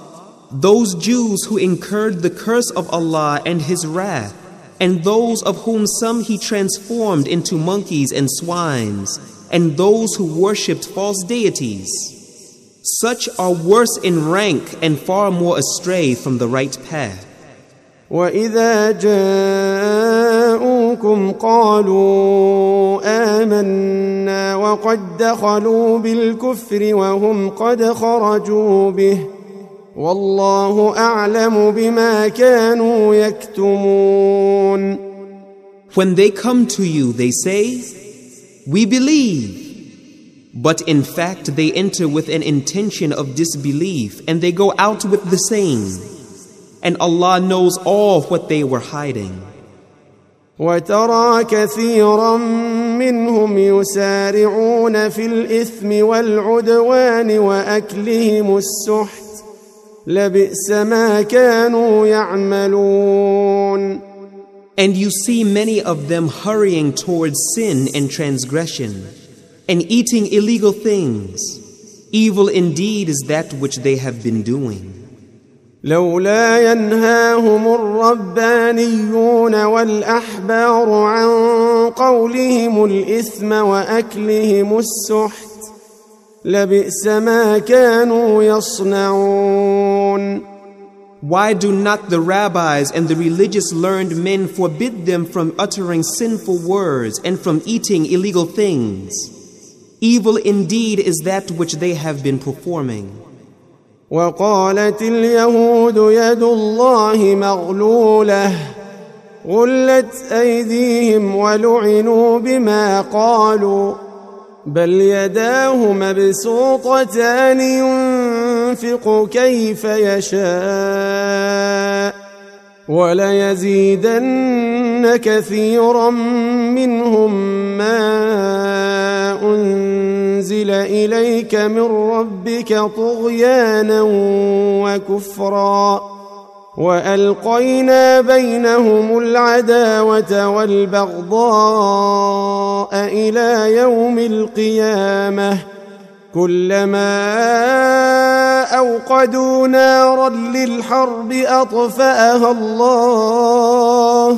those Jews who incurred the curse of Allah and His wrath, and those of whom some He transformed into monkeys and swines, and those who worshipped false deities. Such are worse in rank and far more astray from the right path. وَإِذَا جَاءُوكُمْ قَالُوا آمَنَّا وَقَدْ دَخَلُوا بِالْكُفْرِ وَهُمْ قَدْ خَرَجُوا بِهِ وَاللَّهُ أَعْلَمُ بِمَا كَانُوا يَكْتُمُونَ. When they come to you, they say, "We believe." But in fact, they enter with an intention of disbelief, and they go out with the same. And Allah knows all what they were hiding. وَتَرَى كَثِيرًا مِّنْهُمْ يُسَارِعُونَ فِي الْإِثْمِ وَالْعُدْوَانِ وَأَكْلِهِمُ السُّحْتَ لَبِئْسَ مَا كَانُوا يَعْمَلُونَ. And you see many of them hurrying towards sin and transgression, and eating illegal things. Evil indeed is that which they have been doing. لولا ينهاهم الربانيون والأحبار عن قولهم الإثم وأكلهم السحت لبئس ما كانوا يصنعون. Why do not the rabbis and the religious learned men forbid them from uttering sinful words and from eating illegal things? Evil indeed is that which they have been performing. وقالت اليهود يد الله مغلولة غلت أيديهم ولعنوا بما قالوا بل يداه مبسوطتان ينفق كيف يشاء وليزيدن كثيرا منهم ما أنزل إليك من ربك طغيانا وكفرا وألقينا بينهم العداوة والبغضاء إلى يوم القيامة كلما أوقدوا نارا للحرب أطفأها الله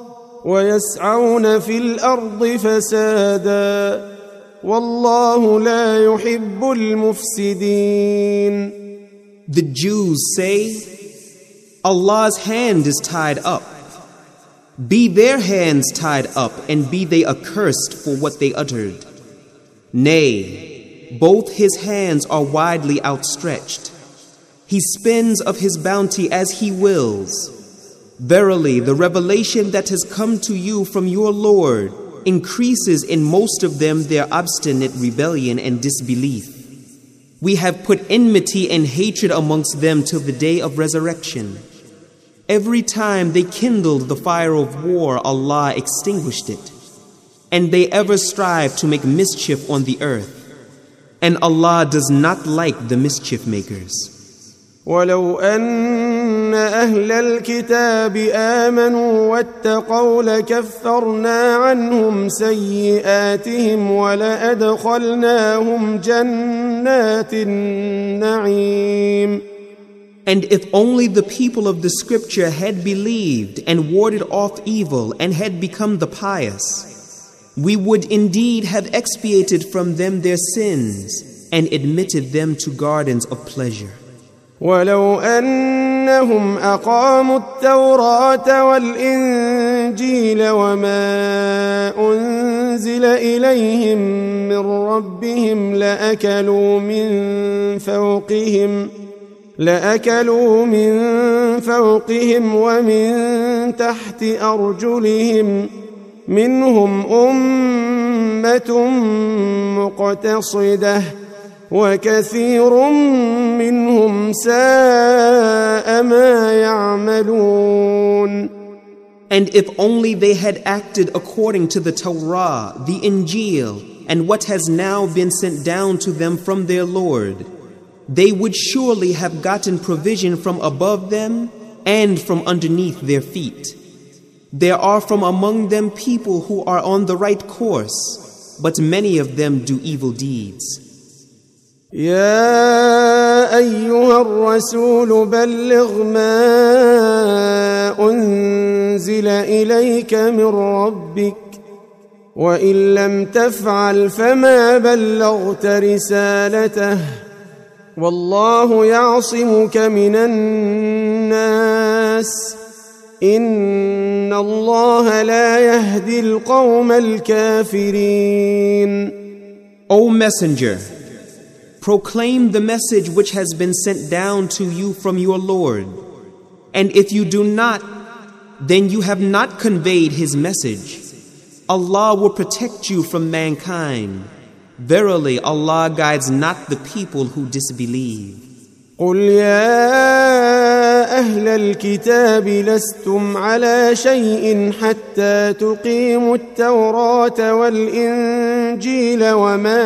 ويسعون في الأرض فسادا والله لا يحب المفسدين. The Jews say, Allah's hand is tied up. Be their hands tied up, and be they accursed for what they uttered. Nay, both His hands are widely outstretched. He spends of His bounty as He wills. Verily, the revelation that has come to you from your Lord increases in most of them their obstinate rebellion and disbelief. We have put enmity and hatred amongst them till the day of resurrection. Every time they kindled the fire of war, Allah extinguished it. And they ever strive to make mischief on the earth. And Allah does not like the mischief makers. ولو أن أهل الكتاب آمنوا واتقوا لكفرنا عنهم سيئاتهم ولأدخلناهم جنات النعيم. And if only the people of the scripture had believed and warded off evil and had become the pious, we would indeed have expiated from them their sins and admitted them to gardens of pleasure. ولو أنهم أقاموا التوراة والإنجيل وما أنزل إليهم من ربهم لأكلوا من فوقهم لأكلوا من فوقهم ومن تحت أرجلهم منهم أمة مقتصدة وكثير منهم ساء ما يعملون. And if only they had acted according to the Torah, the Injil, and what has now been sent down to them from their Lord, they would surely have gotten provision from above them and from underneath their feet. There are from among them people who are on the right course, but many of them do evil deeds. يا أيها الرسول بلغ ما أنزل إليك من ربك وإن لم تفعل فما بلغت رسالته والله يعصمك من الناس إن الله لا يهدي القوم الكافرين. O Messenger, proclaim the message which has been sent down to you from your Lord, and if you do not, then you have not conveyed His message. Allah will protect you from mankind. Verily, Allah guides not the people who disbelieve. قل يا أهل الكتاب لستم على شيء حتى تقيموا التوراة والإنجيل وما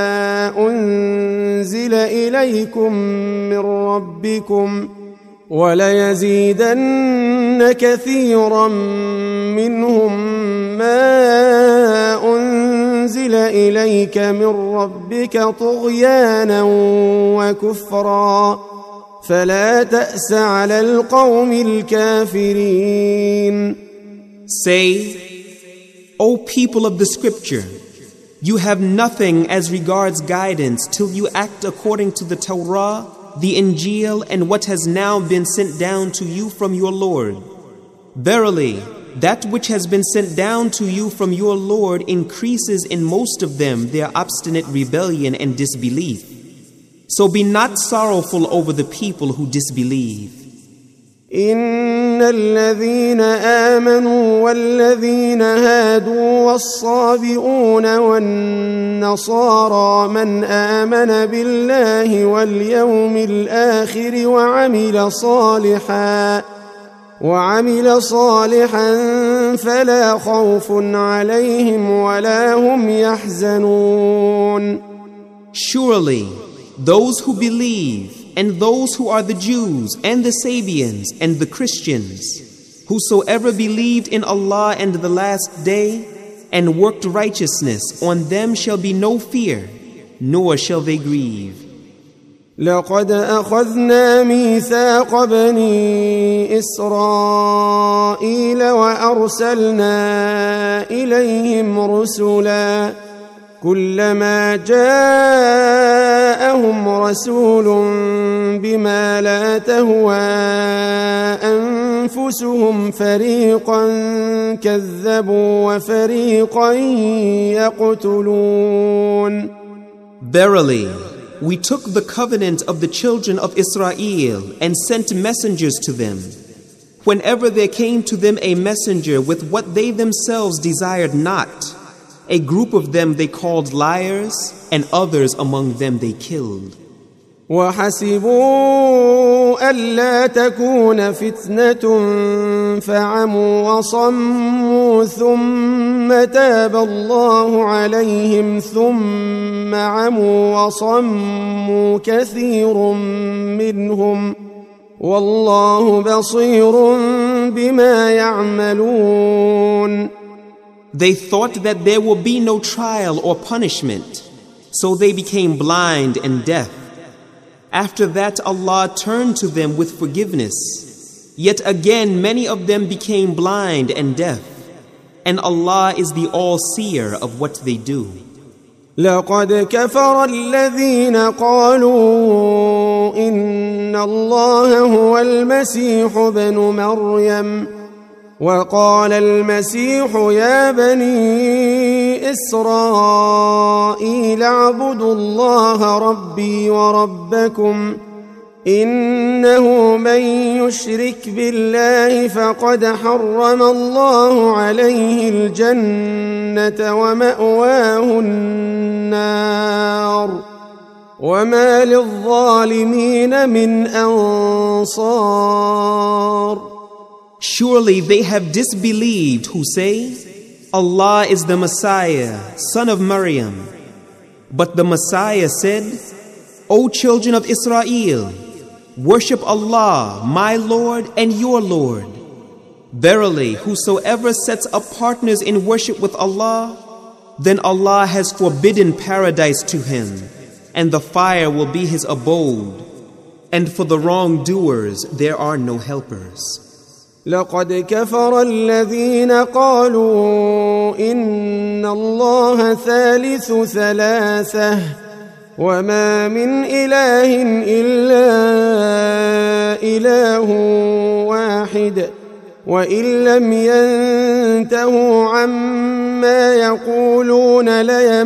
أنزل إليكم من ربكم وليزيدن كثيرا منهم ما أنزل إليك من ربك طغيانا وكفرا فلا تأس على القوم الكافرين. Say, O people of the scripture, you have nothing as regards guidance till you act according to the Torah, the Injil, and what has now been sent down to you from your Lord. Verily, that which has been sent down to you from your Lord increases in most of them their obstinate rebellion and disbelief. So be not sorrowful over the people who disbelieve. إن الذين آمنوا والذين هادوا والصابئون والنصارى من آمن بالله واليوم الآخر وعمل صالحا وعمل صالحا فلا خوف عليهم ولا هم يحزنون. Surely, those who believe and those who are the Jews and the Sabians and the Christians, whosoever believed in Allah and the last day and worked righteousness, on them shall be no fear, nor shall they grieve. لقد أخذنا ميثاق بني إسرائيل وأرسلنا إليهم رسلا كلما جاءهم رسول بما لا تهوى أنفسهم فريقا كذبوا وفريقا يقتلون. Verily, we took the covenant of the children of Israel and sent messengers to them. Whenever there came to them a messenger with what they themselves desired not, a group of them they called liars, and others among them they killed. وحسبوا ألا تكون فتنة فعموا وصموا ثم تاب الله عليهم ثم عموا وصموا كثير منهم والله بصير بما يعملون. They thought that there will be no trial or punishment, so they became blind and deaf. After that, Allah turned to them with forgiveness. Yet again, many of them became blind and deaf. And Allah is the all-seer of what they do. لقد كفر الذين قالوا إن الله هو المسيح ابن مريم وقال المسيح يا بني إسرائيل اعبدوا الله ربي وربكم إنه من يشرك بالله فقد حرم الله عليه الجنة ومأواه النار وما للظالمين من أنصار. Surely they have disbelieved who say, Allah is the Messiah, son of Maryam. But the Messiah said, O children of Israel, worship Allah, my Lord and your Lord. Verily, whosoever sets up partners in worship with Allah, then Allah has forbidden paradise to him, and the fire will be his abode. And for the wrongdoers there are no helpers. لقد كفر الذين قالوا إن الله ثالث ثلاثة وما من إله إلا إله واحد وإن لم ينتهوا عما يقولون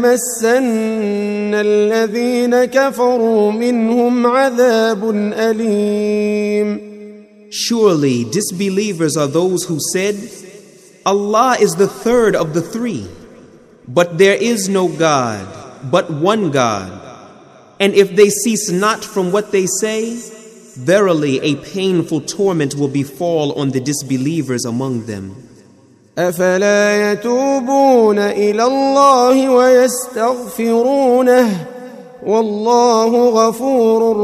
ليمسن الذين كفروا منهم عذاب أليم. Surely disbelievers are those who said, Allah is the third of the three, but there is no God, but one God. And if they cease not from what they say, verily a painful torment will befall on the disbelievers among them. أفلا يتوبون إلى الله ويستغفرونه والله غفور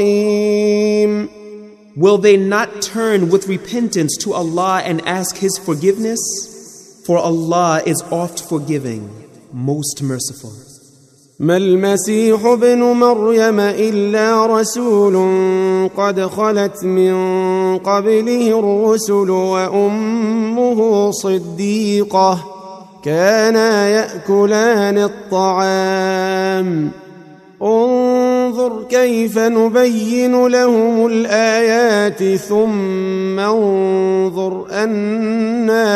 رحيم. Will they not turn with repentance to Allah and ask His forgiveness? For Allah is oft forgiving, most merciful. ما المسيح ابن مريم إلا رسول قد خلت من قبله الرسل وأمه صديقة كانا يأكلان الطعام انظر كيف نبين لهم الآيات ثم انظر أنى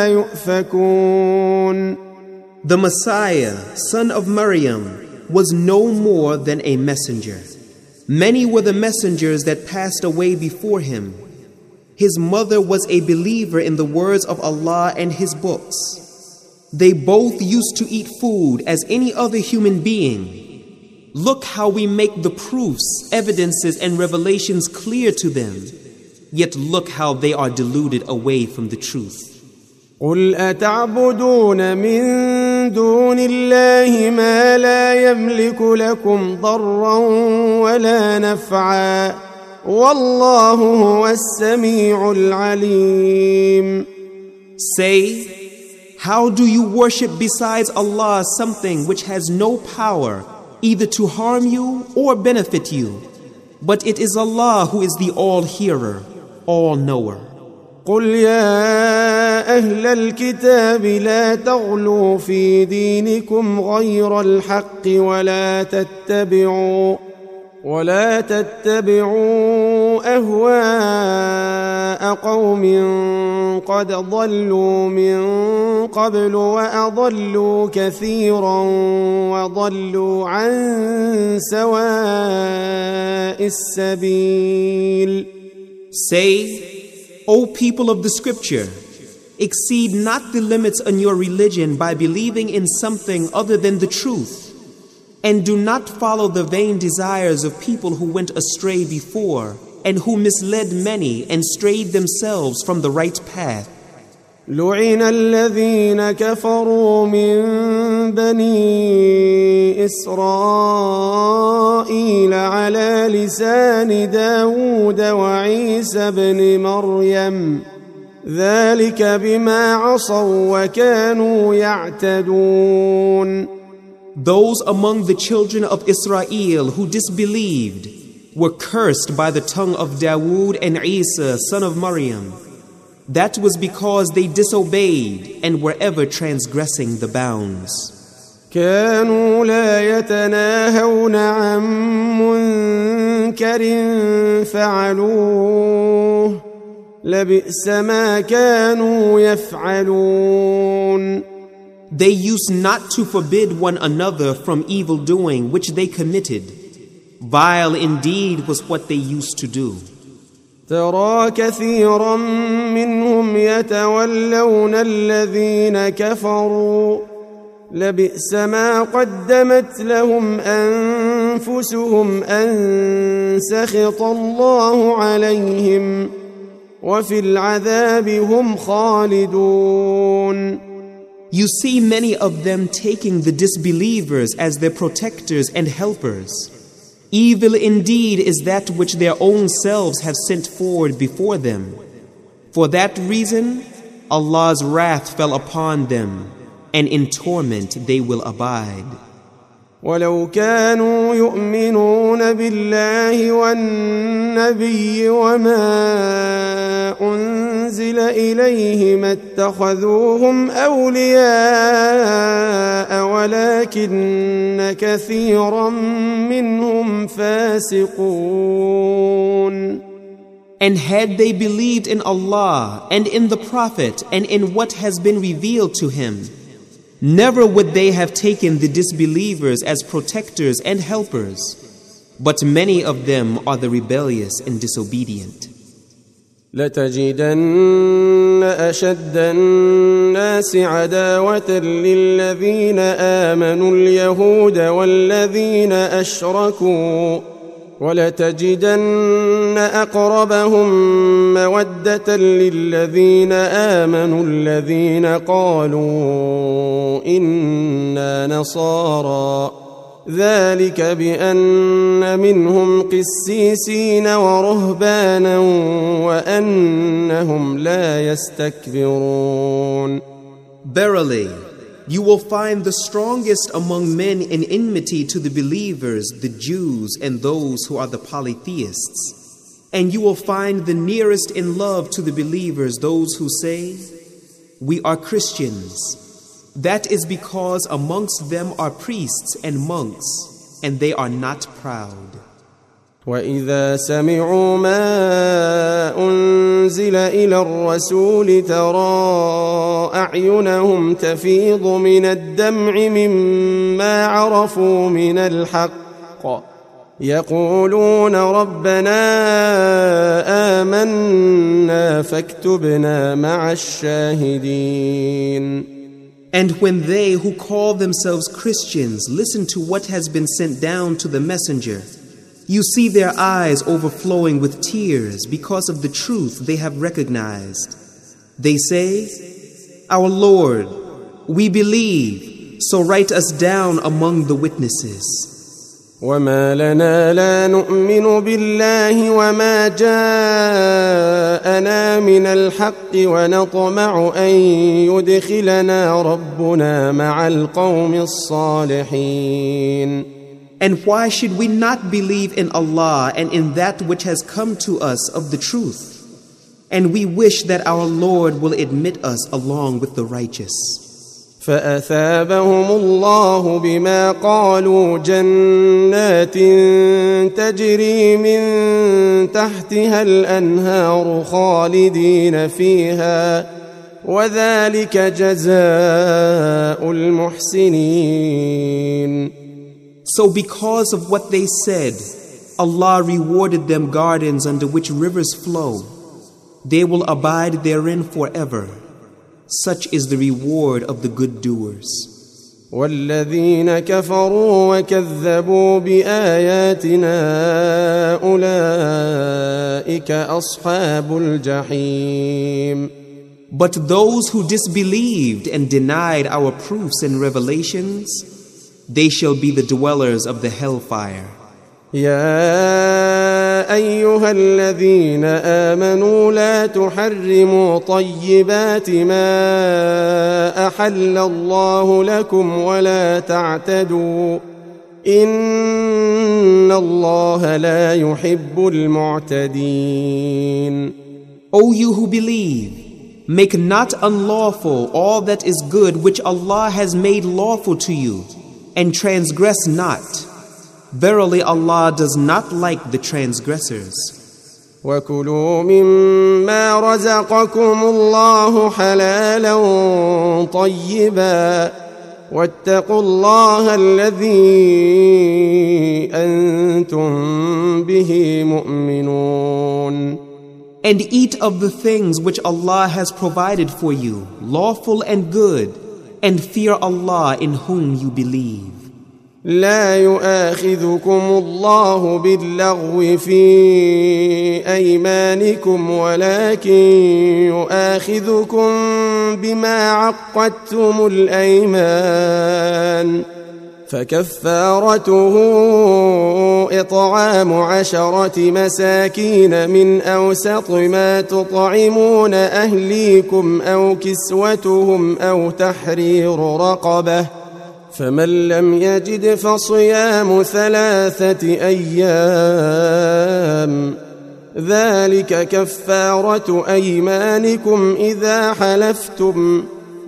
يؤفكون. The Messiah, son of Maryam, was no more than a messenger. Many were the messengers that passed away before him. His mother was a believer in the words of Allah and His books. They both used to eat food as any other human being. Look how we make the proofs, evidences, and revelations clear to them. Yet look how they are deluded away from the truth. قل أتعبدون من دون الله ما لا يملك لكم ضرا ولا نفعا والله هو السميع العليم. Say, how do you worship besides Allah something which has no power either to harm you or benefit you? But it is Allah who is the all-hearer, all-knower. قل يا أهل الكتاب لا تغلوا في دينكم غير الحق ولا تتبعوا ولا تتبعوا أهواء قوم قد ضلوا من قبل وأضلوا كثيرا وضلوا عن سواء السبيل. Say, O people of the scripture, exceed not the limits on your religion by believing in something other than the truth. And do not follow the vain desires of people who went astray before and who misled many and strayed themselves from the right path. لعن الذين كفروا من بني إسرائيل على لسان داود وعيسى بن مريم ذلك بما عصوا وكانوا يعتدون. Those among the children of Israel who disbelieved were cursed by the tongue of Dawood and Isa, son of Maryam. That was because they disobeyed and were ever transgressing the bounds. كانوا لا يتناهون عن منكر فعلوه لبئس ما كانوا يفعلون. They used not to forbid one another from evil doing which they committed. Vile indeed was what they used to do. ترى كثيرا منهم يتولون الذين كفروا لبئس ما قدمت لهم أنفسهم أن سخط الله عليهم وفي العذاب هم خالدون. You see many of them taking the disbelievers as their protectors and helpers. Evil indeed is that which their own selves have sent forward before them. For that reason, Allah's wrath fell upon them, and in torment they will abide. ولو كانوا يؤمنون بالله والنبي وما أنزل إليه ما اتخذوهم أولياء ولكن كثيرا منهم فاسقون. And had they believed in Allah and in the Prophet and in what has been revealed to him, never would they have taken the disbelievers as protectors and helpers, but many of them are the rebellious and disobedient. لتجدن أشد الناس عداوة للذين آمنوا اليهود والذين أشركوا ولتجدن أقربهم مودة للذين آمنوا الذين قالوا إنا نصارى ذلك بأن منهم قسيسين ورهبانا وأنهم لا يستكبرون. Verily, you will find the strongest among men in enmity to the believers, the Jews and those who are the polytheists. And you will find the nearest in love to the believers those who say, "We are Christians." That is because amongst them are priests and monks, and they are not proud. وَإِذَا سَمِعُوا مَا أُنزِلَ إِلَى الرَّسُولِ تَرَى أَعْيُنَهُمْ تَفِيضُ مِنَ الدَّمْعِ مِمَّا عَرَفُوا مِنَ الْحَقِّ يَقُولُونَ رَبَّنَا آمَنَّا فَاكْتُبْنَا مَعَ الشَّاهِدِينَ. And when they who call themselves Christians listen to what has been sent down to the messenger, you see their eyes overflowing with tears because of the truth they have recognized. They say, "Our Lord, we believe, so write us down among the witnesses." وما لنا لا نؤمن بالله وما جاءنا من الحق ونطمع أن يدخلنا ربنا مع القوم الصالحين. And why should we not believe in Allah and in that which has come to us of the truth? And we wish that our Lord will admit us along with the righteous. فأثابهم الله بما قالوا جنات تجري من تحتها الأنهار خالدين فيها وذلك جزاء المحسنين. So because of what they said, Allah rewarded them gardens under which rivers flow. They will abide therein forever. Such is the reward of the good doers. والذين كفروا وكذبوا بآياتنا أولئك أصحاب الجحيم. But those who disbelieved and denied our proofs and revelations, they shall be the dwellers of the hellfire. يا أيها الذين آمنوا لا تحرموا طيبات ما أحل الله لكم ولا تعتدوا إن الله لا يحب المعتدين. O you who believe, make not unlawful all that is good which Allah has made lawful to you, and transgress not. Verily Allah does not like the transgressors. وَكُلُوا مِمَّا رَزَقَكُمُ اللَّهُ حَلَالًا طَيِّبًا وَاتَّقُوا اللَّهَ الَّذِي أَنْتُمْ بِهِ مُؤْمِنُونَ. And eat of the things which Allah has provided for you, lawful and good, and fear Allah in whom you believe. لا يؤاخذكم الله باللغو في أيمانكم ولكن يؤاخذكم بما عقدتم الأيمان فكفارته إطعام عشرة مساكين من أوسط ما تطعمون أهليكم أو كسوتهم أو تحرير رقبة فمن لم يجد فصيام ثلاثة أيام ذلك كفارة أيمانكم إذا حلفتم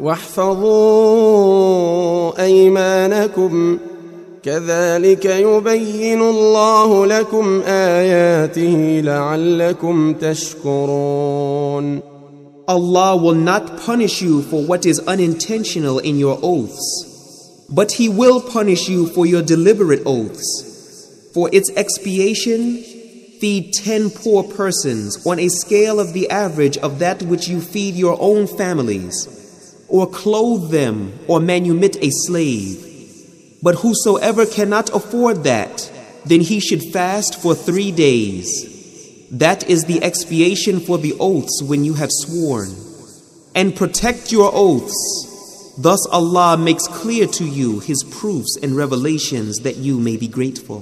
واحفظوا أيمانكم كذلك يبين الله لكم آياته لعلكم تشكرون. Allah will not punish you for what is unintentional in your oaths, but He will punish you for your deliberate oaths. For its expiation, feed ten poor persons on a scale of the average of that which you feed your own families, or clothe them, or manumit a slave. But whosoever cannot afford that, then he should fast for three days. That is the expiation for the oaths when you have sworn. And protect your oaths. Thus Allah makes clear to you His proofs and revelations that you may be grateful.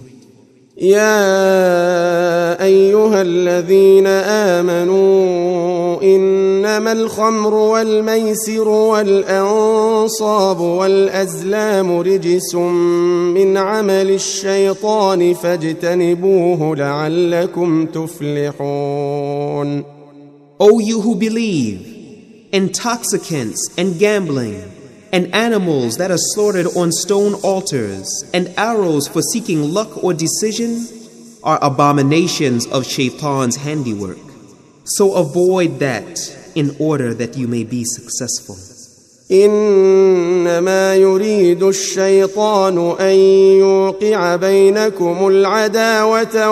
يا أيها الذين آمنوا إنما الخمر والميسر والأنصاب والأزلام رجس من عمل الشيطان فاجتنبوه لعلكم تفلحون. O you who believe, intoxicants and gambling, and animals that are slaughtered on stone altars, and arrows for seeking luck or decision are abominations of Shaitan's handiwork. So avoid that in order that you may be successful. إنما يريد الشيطان أن يوقع بينكم العداوة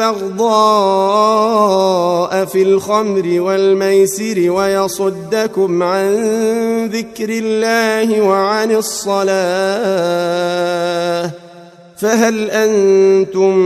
والبغضاء في الخمر والميسر ويصدكم عن ذكر الله وعن الصلاة فهل أنتم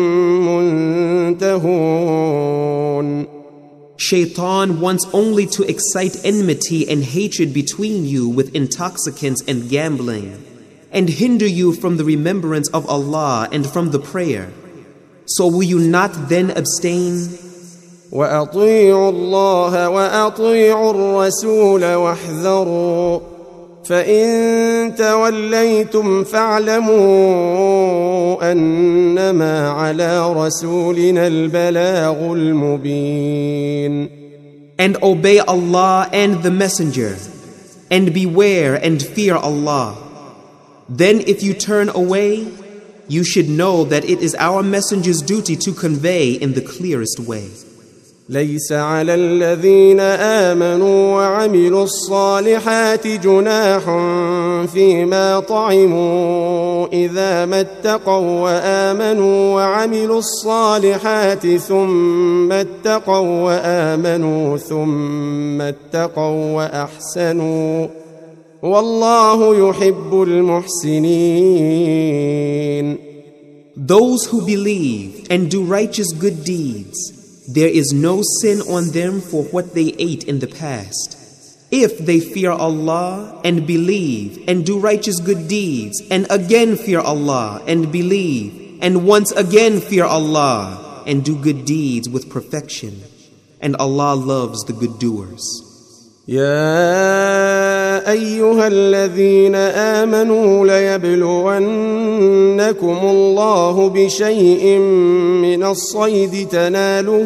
منتهون. Shaitan wants only to excite enmity and hatred between you with intoxicants and gambling, and hinder you from the remembrance of Allah and from the prayer. So will you not then abstain? وأطيعوا الله وأطيعوا الرسول واحذروا فإن توليتم فاعلموا أنما على رسولنا البلاغ المبين. And obey Allah and the Messenger, and beware and fear Allah. Then if you turn away, you should know that it is our Messenger's duty to convey in the clearest way. ليس على الذين آمنوا وعملوا الصالحات جناح فيما طعموا إذا ما اتقوا وآمنوا وعملوا الصالحات ثم اتقوا وآمنوا ثم اتقوا وأحسنوا والله يحب المحسنين. Those who believe and do righteous good deeds, there is no sin on them for what they ate in the past. If they fear Allah and believe and do righteous good deeds, and again fear Allah and believe, and once again fear Allah and do good deeds with perfection, and Allah loves the good doers. يا أيها الذين آمنوا ليبلونكم الله بشيء من الصيد تناله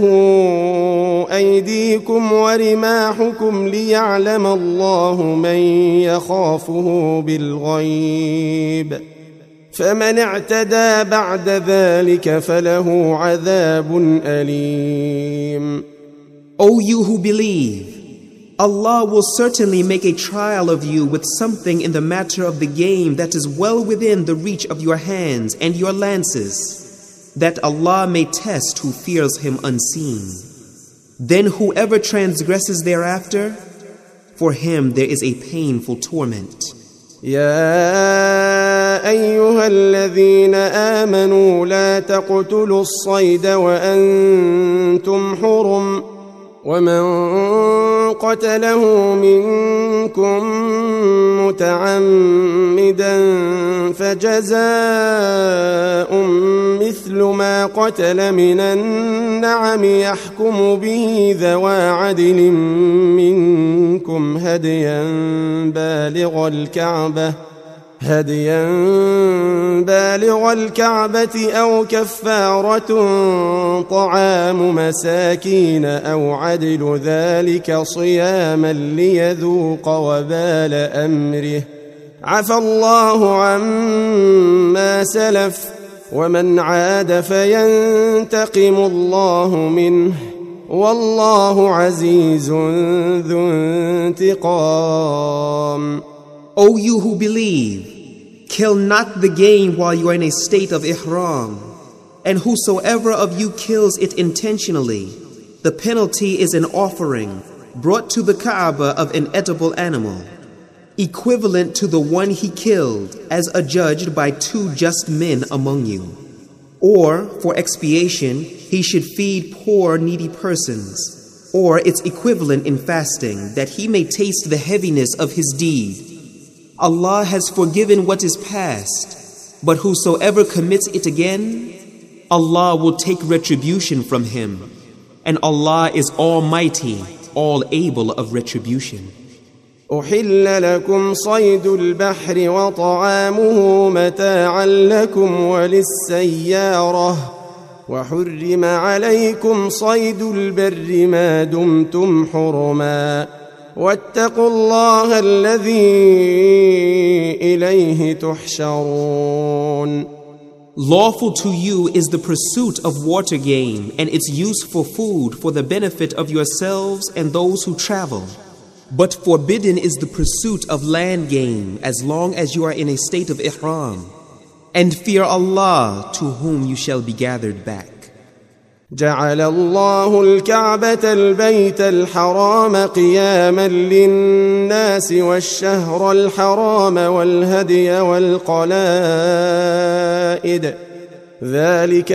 أيديكم ورماحكم ليعلم الله من يخافه بالغيب فمن اعتدى بعد ذلك فله عذاب أليم. O you who believe, Allah will certainly make a trial of you with something in the matter of the game that is well within the reach of your hands and your lances, that Allah may test who fears Him unseen. Then whoever transgresses thereafter, for him there is a painful torment. يا أيها الذين آمنوا لا تقتلوا الصيد وأنتم حرم ومن قتله منكم متعمدا فجزاء مثل ما قتل من النعم يحكم به ذوى عدل منكم هديا بالغ الكعبة هديا بالغ الكعبة أو كفارة طعام مساكين أو عدل ذلك صياما ليذوق وبال أمره عفى الله عما سلف ومن عاد فينتقم الله منه والله عزيز ذو انتقام. O you who believe, kill not the game while you are in a state of ihram, and whosoever of you kills it intentionally, the penalty is an offering brought to the Kaaba of an edible animal, equivalent to the one he killed as adjudged by two just men among you. Or, for expiation, he should feed poor needy persons, or its equivalent in fasting, that he may taste the heaviness of his deed. Allah has forgiven what is past, but whosoever commits it again, Allah will take retribution from him, and Allah is Almighty, all able of retribution. أحل لكم صيد البحر وطعامه متاعا لكم وللسيارة وحرم عليكم صيد البر ما دمتم حرما واتقوا الله الذي إليه تحشرون. Lawful to you is the pursuit of water game and its use for food for the benefit of yourselves and those who travel. But forbidden is the pursuit of land game as long as you are in a state of ihram. And fear Allah to whom you shall be gathered back. جعل الله الكعبة البيت الحرام قياما للناس والشهر الحرام والهدي والقلائد ذلك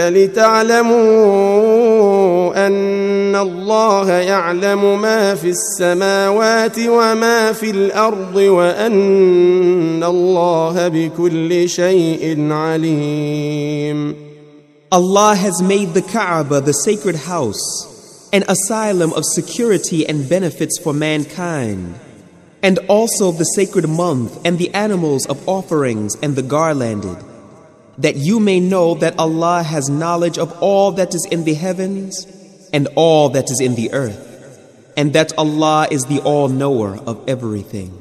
لتعلموا أن الله يعلم ما في السماوات وما في الأرض وأن الله بكل شيء عليم. Allah has made the Kaaba the sacred house, an asylum of security and benefits for mankind, and also the sacred month and the animals of offerings and the garlanded, that you may know that Allah has knowledge of all that is in the heavens and all that is in the earth, and that Allah is the all-knower of everything.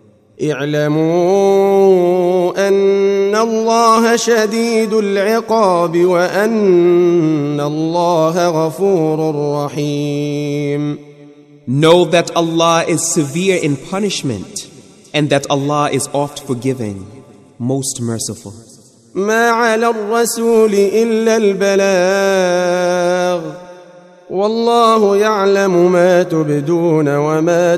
اعلموا أن الله شديد العقاب وأن الله غفور رحيم. Know that Allah is severe in punishment and that Allah is oft forgiving, most merciful. ما على الرسول إلا البلاغ والله يعلم ما تبدون وما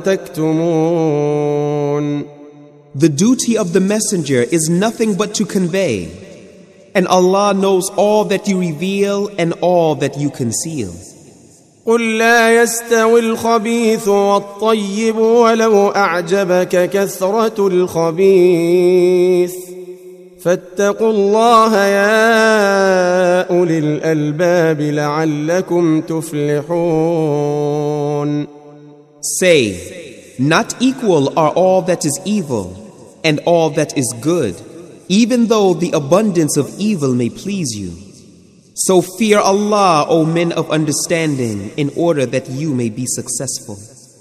تكتمون. The duty of the messenger is nothing but to convey, and Allah knows all that you reveal and all that you conceal. قل لا يستوي الخبيث والطيب ولو أعجبك كثرة الخبيث فاتقوا الله يا أولي الألباب لعلكم تفلحون. Say, not equal are all that is evil and all that is good, even though the abundance of evil may please you. So fear Allah, O men of understanding, in order that you may be successful.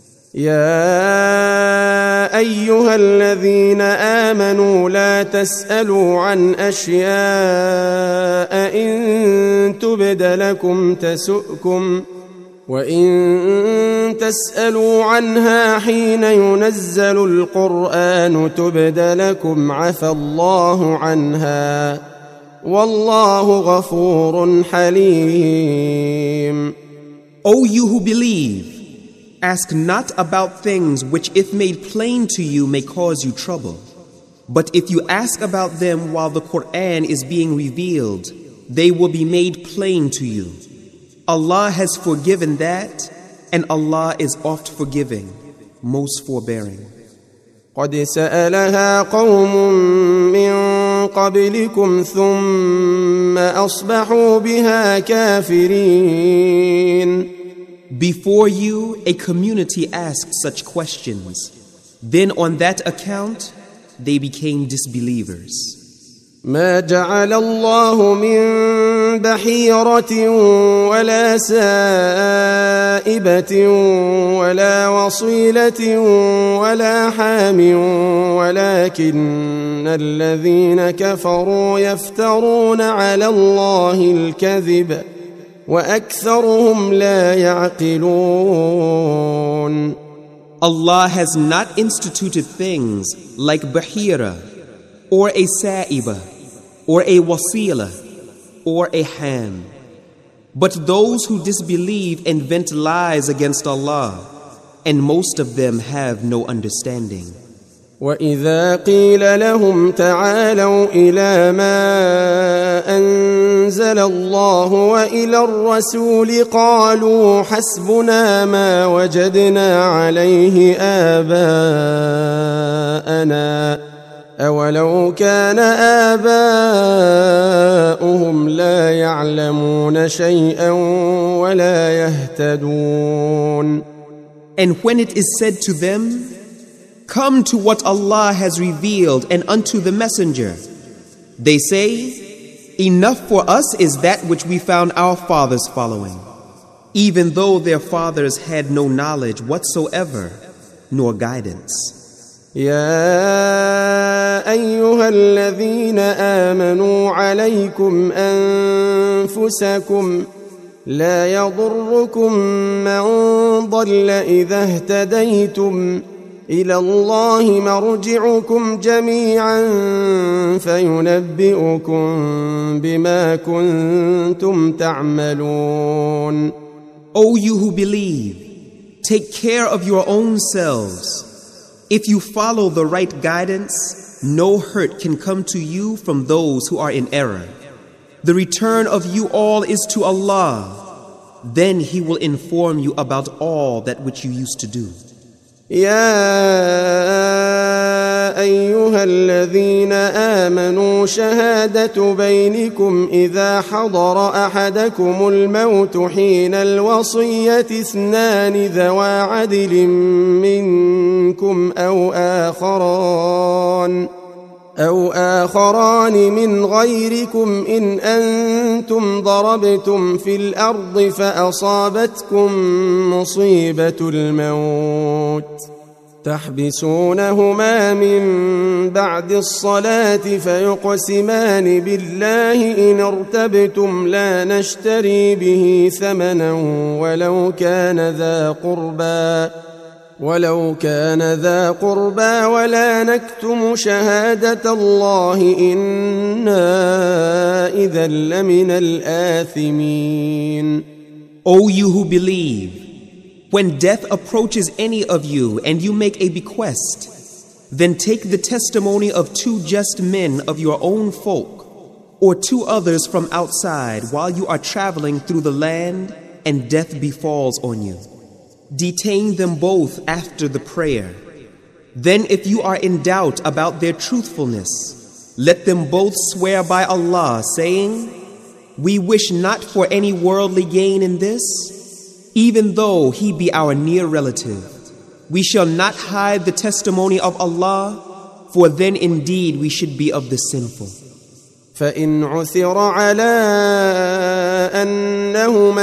يا أيها الذين آمنوا لا تسألوا عن أشياء إن تبد لكم تسؤكم وإن تسألوا عنها حين ينزل القرآن تبد لكم عفى الله عنها والله غفور حليم. O you who believe, ask not about things which if made plain to you may cause you trouble. But if you ask about them while the Qur'an is being revealed, they will be made plain to you. Allah has forgiven that, and Allah is oft forgiving, most forbearing. قد سألها قوم من قبلكم ثم أصبحوا بها كافرين. Before you, a community asked such questions. Then on that account, they became disbelievers. ما جعل الله من بحيرة ولا سائبة ولا وصيلة ولا حام ولكن الذين كفروا يفترون على الله الكذب وأكثرهم لا يعقلون. Allah has not instituted things like Bahira, or a Sa'iba, or a Wasila, or a Ham. But those who disbelieve invent lies against Allah, and most of them have no understanding. وَإِذَا قِيلَ لَهُمْ تَعَالَوْا إِلَى مَا أَنزَلَ اللَّهُ وَإِلَى الرَّسُولِ قَالُوا حَسْبُنَا مَا وَجَدْنَا عَلَيْهِ آبَاءَنَا أَوَلَوْ كَانَ آبَاؤُهُمْ لَا يَعْلَمُونَ شَيْئًا وَلَا يَهْتَدُونَ. And when it is said to them, "Come to what Allah has revealed and unto the Messenger," they say, "Enough for us is that which we found our fathers following," even though their fathers had no knowledge whatsoever, nor guidance. يا أيها الذين آمنوا عليكم أنفسكم لا يضركم من ضل إذا اهتديتم إلى الله مرجعكم جميعا فينبئكم بما كنتم تعملون. O you who believe, take care of your own selves. If you follow the right guidance, no hurt can come to you from those who are in error. The return of you all is to Allah. Then He will inform you about all that which you used to do. يا أيها الذين آمنوا شهادة بينكم إذا حضر أحدكم الموت حين الوصية اثنان ذوى عدل منكم أو آخران أو آخران من غيركم إن أنتم ضربتم في الأرض فأصابتكم مصيبة الموت تحبسونهما من بعد الصلاة فيقسمان بالله إن ارتبتم لا نشتري به ثمنا ولو كان ذا قربى ولو كان ذا قربى ولا نكتم شهادة الله إنا إذا لمن الآثمين. O you who believe, when death approaches any of you and you make a bequest, then take the testimony of two just men of your own folk or two others from outside while you are traveling through the land and death befalls on you. Detain them both after the prayer. Then if you are in doubt about their truthfulness, let them both swear by Allah, saying, "We wish not for any worldly gain in this, even though he be our near relative. We shall not hide the testimony of Allah, for then indeed we should be of the sinful." فإن عثر على أنهما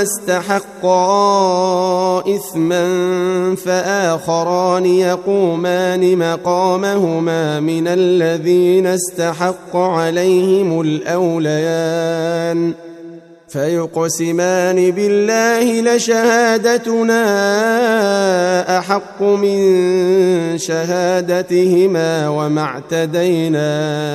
استحقا إثما فآخران يقومان مقامهما من الذين استحق عليهم الأوليان فيقسمان بالله لشهادتنا أحق من شهادتهما وما اعتدينا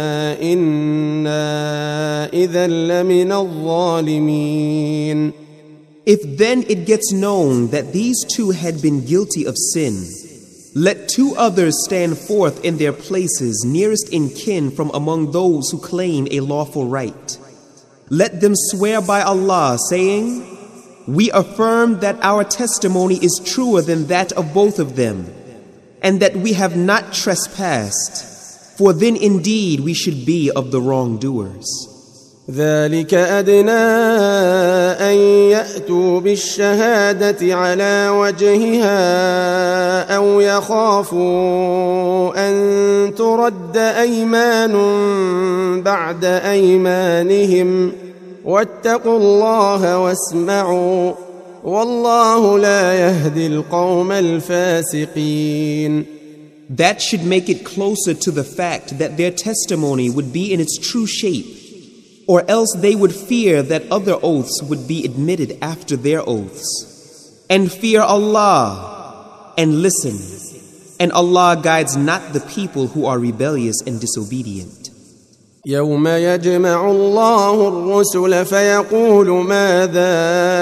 إنا إذا لمن الظالمين. If then it gets known that these two had been guilty of sin, let two others stand forth in their places nearest in kin from among those who claim a lawful right. Let them swear by Allah, saying, "We affirm that our testimony is truer than that of both of them, and that we have not trespassed, for then indeed we should be of the wrongdoers." ذلك أدنى أن يأتوا بالشهادة على وجهها أو يخافوا أن ترد أيمان بعد أيمانهم واتقوا الله واسمعوا والله لا يهدي القوم الفاسقين. That should make it closer to the fact that their testimony would be in its true shape, or else they would fear that other oaths would be admitted after their oaths. And fear Allah, and listen, and Allah guides not the people who are rebellious and disobedient. يوم يجمع الله الرسل فيقول ماذا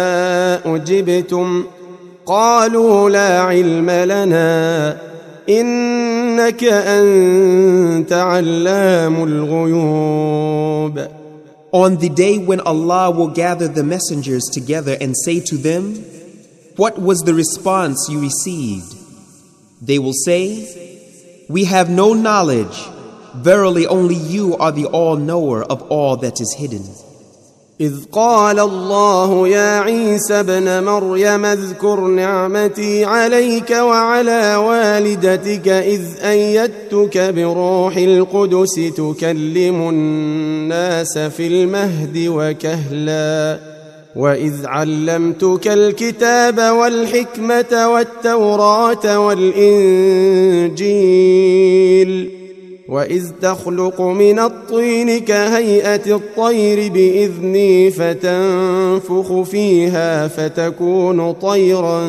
أجبتم قالوا لا علم لنا إنك أنت علام الغيوب. On the day when Allah will gather the messengers together and say to them, what was the response you received? They will say, we have no knowledge. Verily only you are the all-knower of all that is hidden. إذ قال الله يا عيسى ابن مريم اذكر نعمتي عليك وعلى والدتك إذ أيدتك بروح القدس تكلم الناس في المهد وكهلا وإذ علمتك الكتاب والحكمة والتوراة والإنجيل وإذ تخلق من الطين كهيئة الطير بإذني فتنفخ فيها فتكون طيرا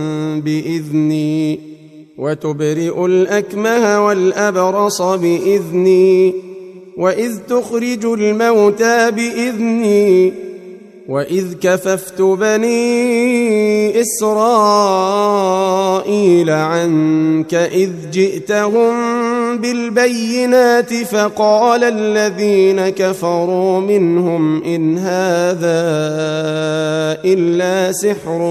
بإذني وتبرئ الأكمه والأبرص بإذني وإذ تخرج الموتى بإذني وإذ كففت بني إسرائيل عنك إذ جئتهم بالبينات فقال الذين كفروا منهم إن هذا إلا سحر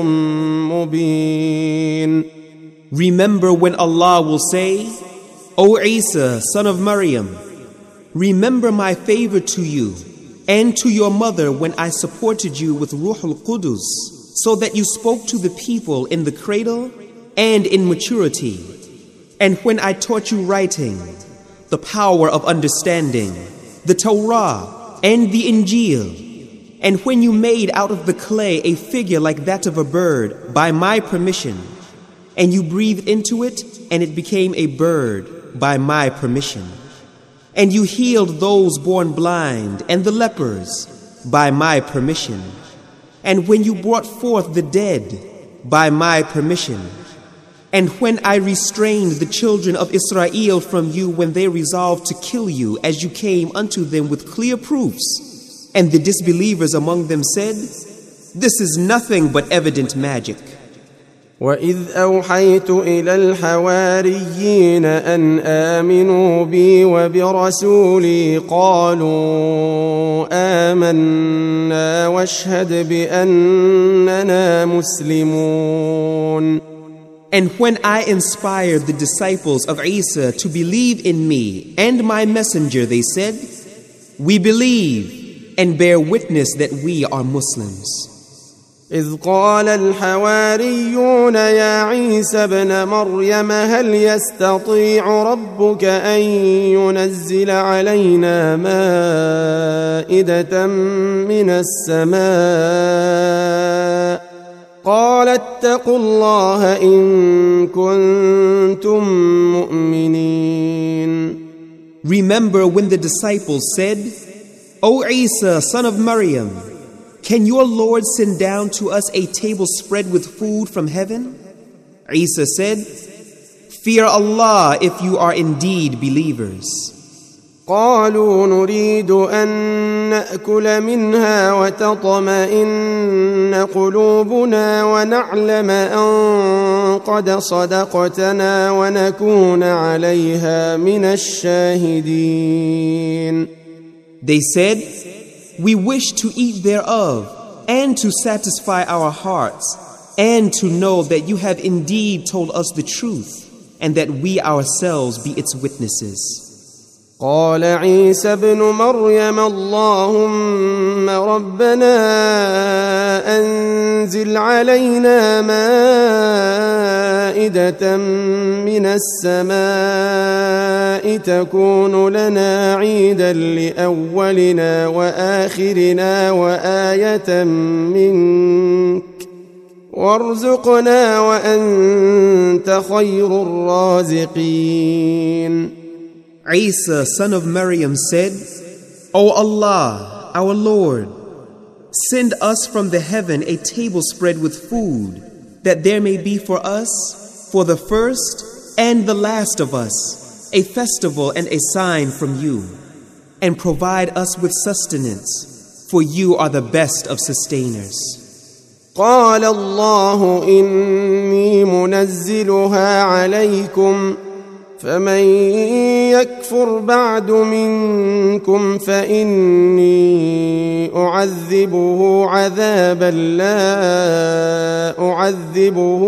مبين. Remember when Allah will say, O Isa, son of Maryam, remember my favor to you and to your mother when I supported you with Ruh al-Qudus, so that you spoke to the people in the cradle and in maturity. And when I taught you writing, the power of understanding, the Torah and the Injil, and when you made out of the clay a figure like that of a bird by my permission, and you breathed into it and it became a bird by my permission, and you healed those born blind and the lepers by my permission, and when you brought forth the dead by my permission, and when I restrained the children of Israel from you when they resolved to kill you as you came unto them with clear proofs, and the disbelievers among them said, this is nothing but evident magic. وإذ أوحيت إلى الحواريين أن آمنوا بي وبرسولي قالوا آمنا واشهد بأننا مسلمون. And when I inspired the disciples of Isa to believe in me and my messenger, they said, we believe and bear witness that we are Muslims. إذ قال الحواريون يا عيسى ابن مريم هل يستطيع ربك أن ينزل علينا مائدة من السماء قال اتقوا الله إن كنتم مؤمنين. Remember when the disciples said, O Isa, son of Maryam, can your Lord send down to us a table spread with food from heaven? Isa said, fear Allah if you are indeed believers. قالوا نريد أن نأكل منها وتطمئن قلوبنا ونعلم أن قد صدقتنا ونكون عليها من الشاهدين. They said, we wish to eat thereof and to satisfy our hearts and to know that you have indeed told us the truth and that we ourselves be its witnesses. قال عيسى ابن مريم اللهم ربنا أنزل علينا مائدة من السماء تكون لنا عيدا لأولنا وآخرنا وآية منك وارزقنا وأنت خير الرازقين. Isa, son of Maryam, said, O Allah, our Lord, send us from the heaven a table spread with food, that there may be for us, for the first and the last of us, a festival and a sign from you, and provide us with sustenance, for you are the best of sustainers. قال الله إني منزلها عليكم فمن يكفر بعد منكم فإني أعذبه عذابا لا أعذبه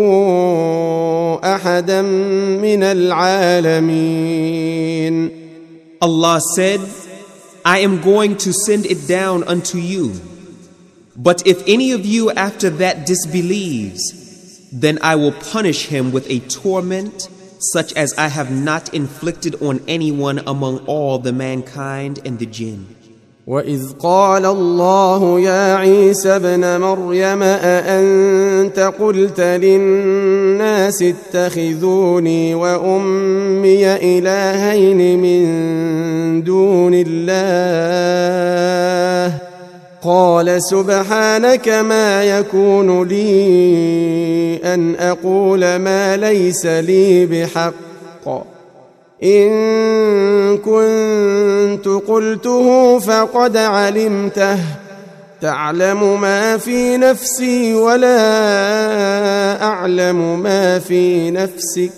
أحدا من العالمين. Allah said, I am going to send it down unto you. But if any of you after that disbelieves, then I will punish him with a torment such as I have not inflicted on anyone among all the mankind and the jinn. وَإِذْ قَالَ اللَّهُ يَا عِيسَى ابْنَ مَرْيَمَ أَأَنْتَ قُلْتَ لِلنَّاسِ اتَّخِذُونِي وَأُمِّيَ إِلَٰهَيْنِ مِن دُونِ اللَّهِ قال سبحانك ما يكون لي أن أقول ما ليس لي بحق إن كنت قلته فقد علمته تعلم ما في نفسي ولا أعلم ما في نفسك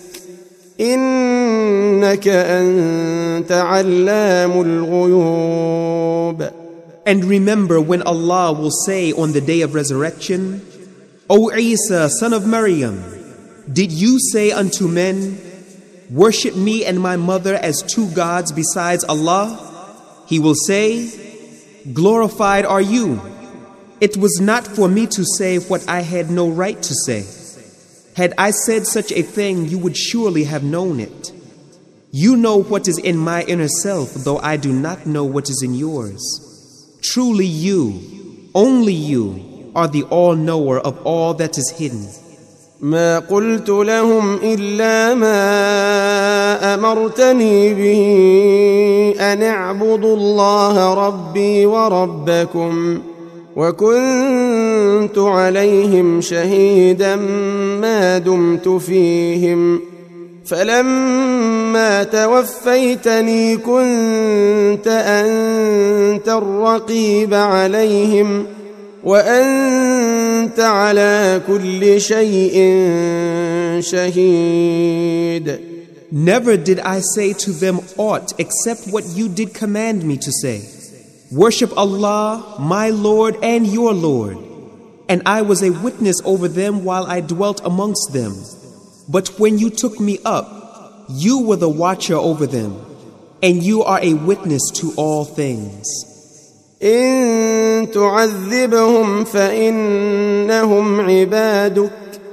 إنك أنت علام الغيوب. And remember when Allah will say on the day of resurrection, O Isa, son of Maryam, did you say unto men, worship me and my mother as two gods besides Allah? He will say, glorified are you. It was not for me to say what I had no right to say. Had I said such a thing, you would surely have known it. You know what is in my inner self, though I do not know what is in yours. Truly you, only you, are the all-knower of all that is hidden. ما قلت لهم إلا ما أمرتني به أن اعبدوا الله ربي وربكم وكنت عليهم شهيدا ما دمت فيهم فلما توفيتني كنت أنت الرقيب عليهم وأنت على كل شيء شهيد. Never did I say to them aught except what you did command me to say. Worship Allah, my Lord and your Lord. And I was a witness over them while I dwelt amongst them. But when you took me up, you were the watcher over them, and you are a witness to all things. إن تعذبهم فإنهم عبادك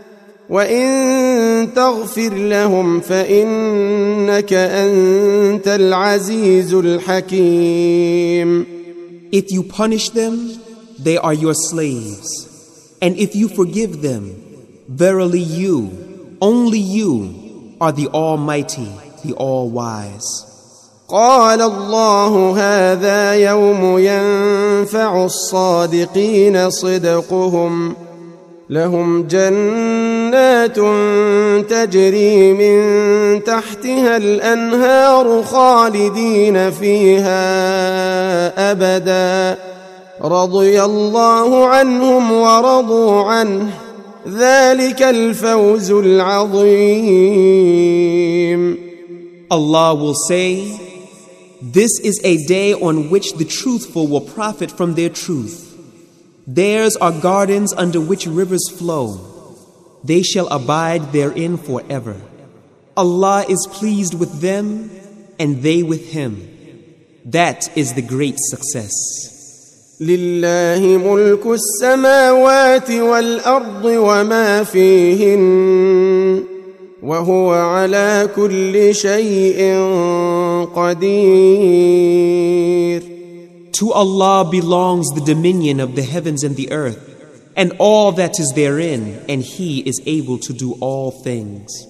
وإن تغفر لهم فإنك أنت العزيز الحكيم. If you punish them, they are your slaves. And if you forgive them, verily you, only you, are the Almighty, the All-Wise. قال الله هذا يوم ينفع الصادقين صدقهم لهم جنات تجري من تحتها الأنهار خالدين فيها أبدا رضي الله عنهم ورضوا عنه ذلك الفوز العظيم. Allah will say, this is a day on which the truthful will profit from their truth. Theirs are gardens under which rivers flow. They shall abide therein forever. Allah is pleased with them, and they with Him. That is the great success. لله ملك السماوات والأرض وما فيهن وهو على كل شيء قدير. To Allah belongs the dominion of the heavens and the earth, and all that is therein, and He is able to do all things.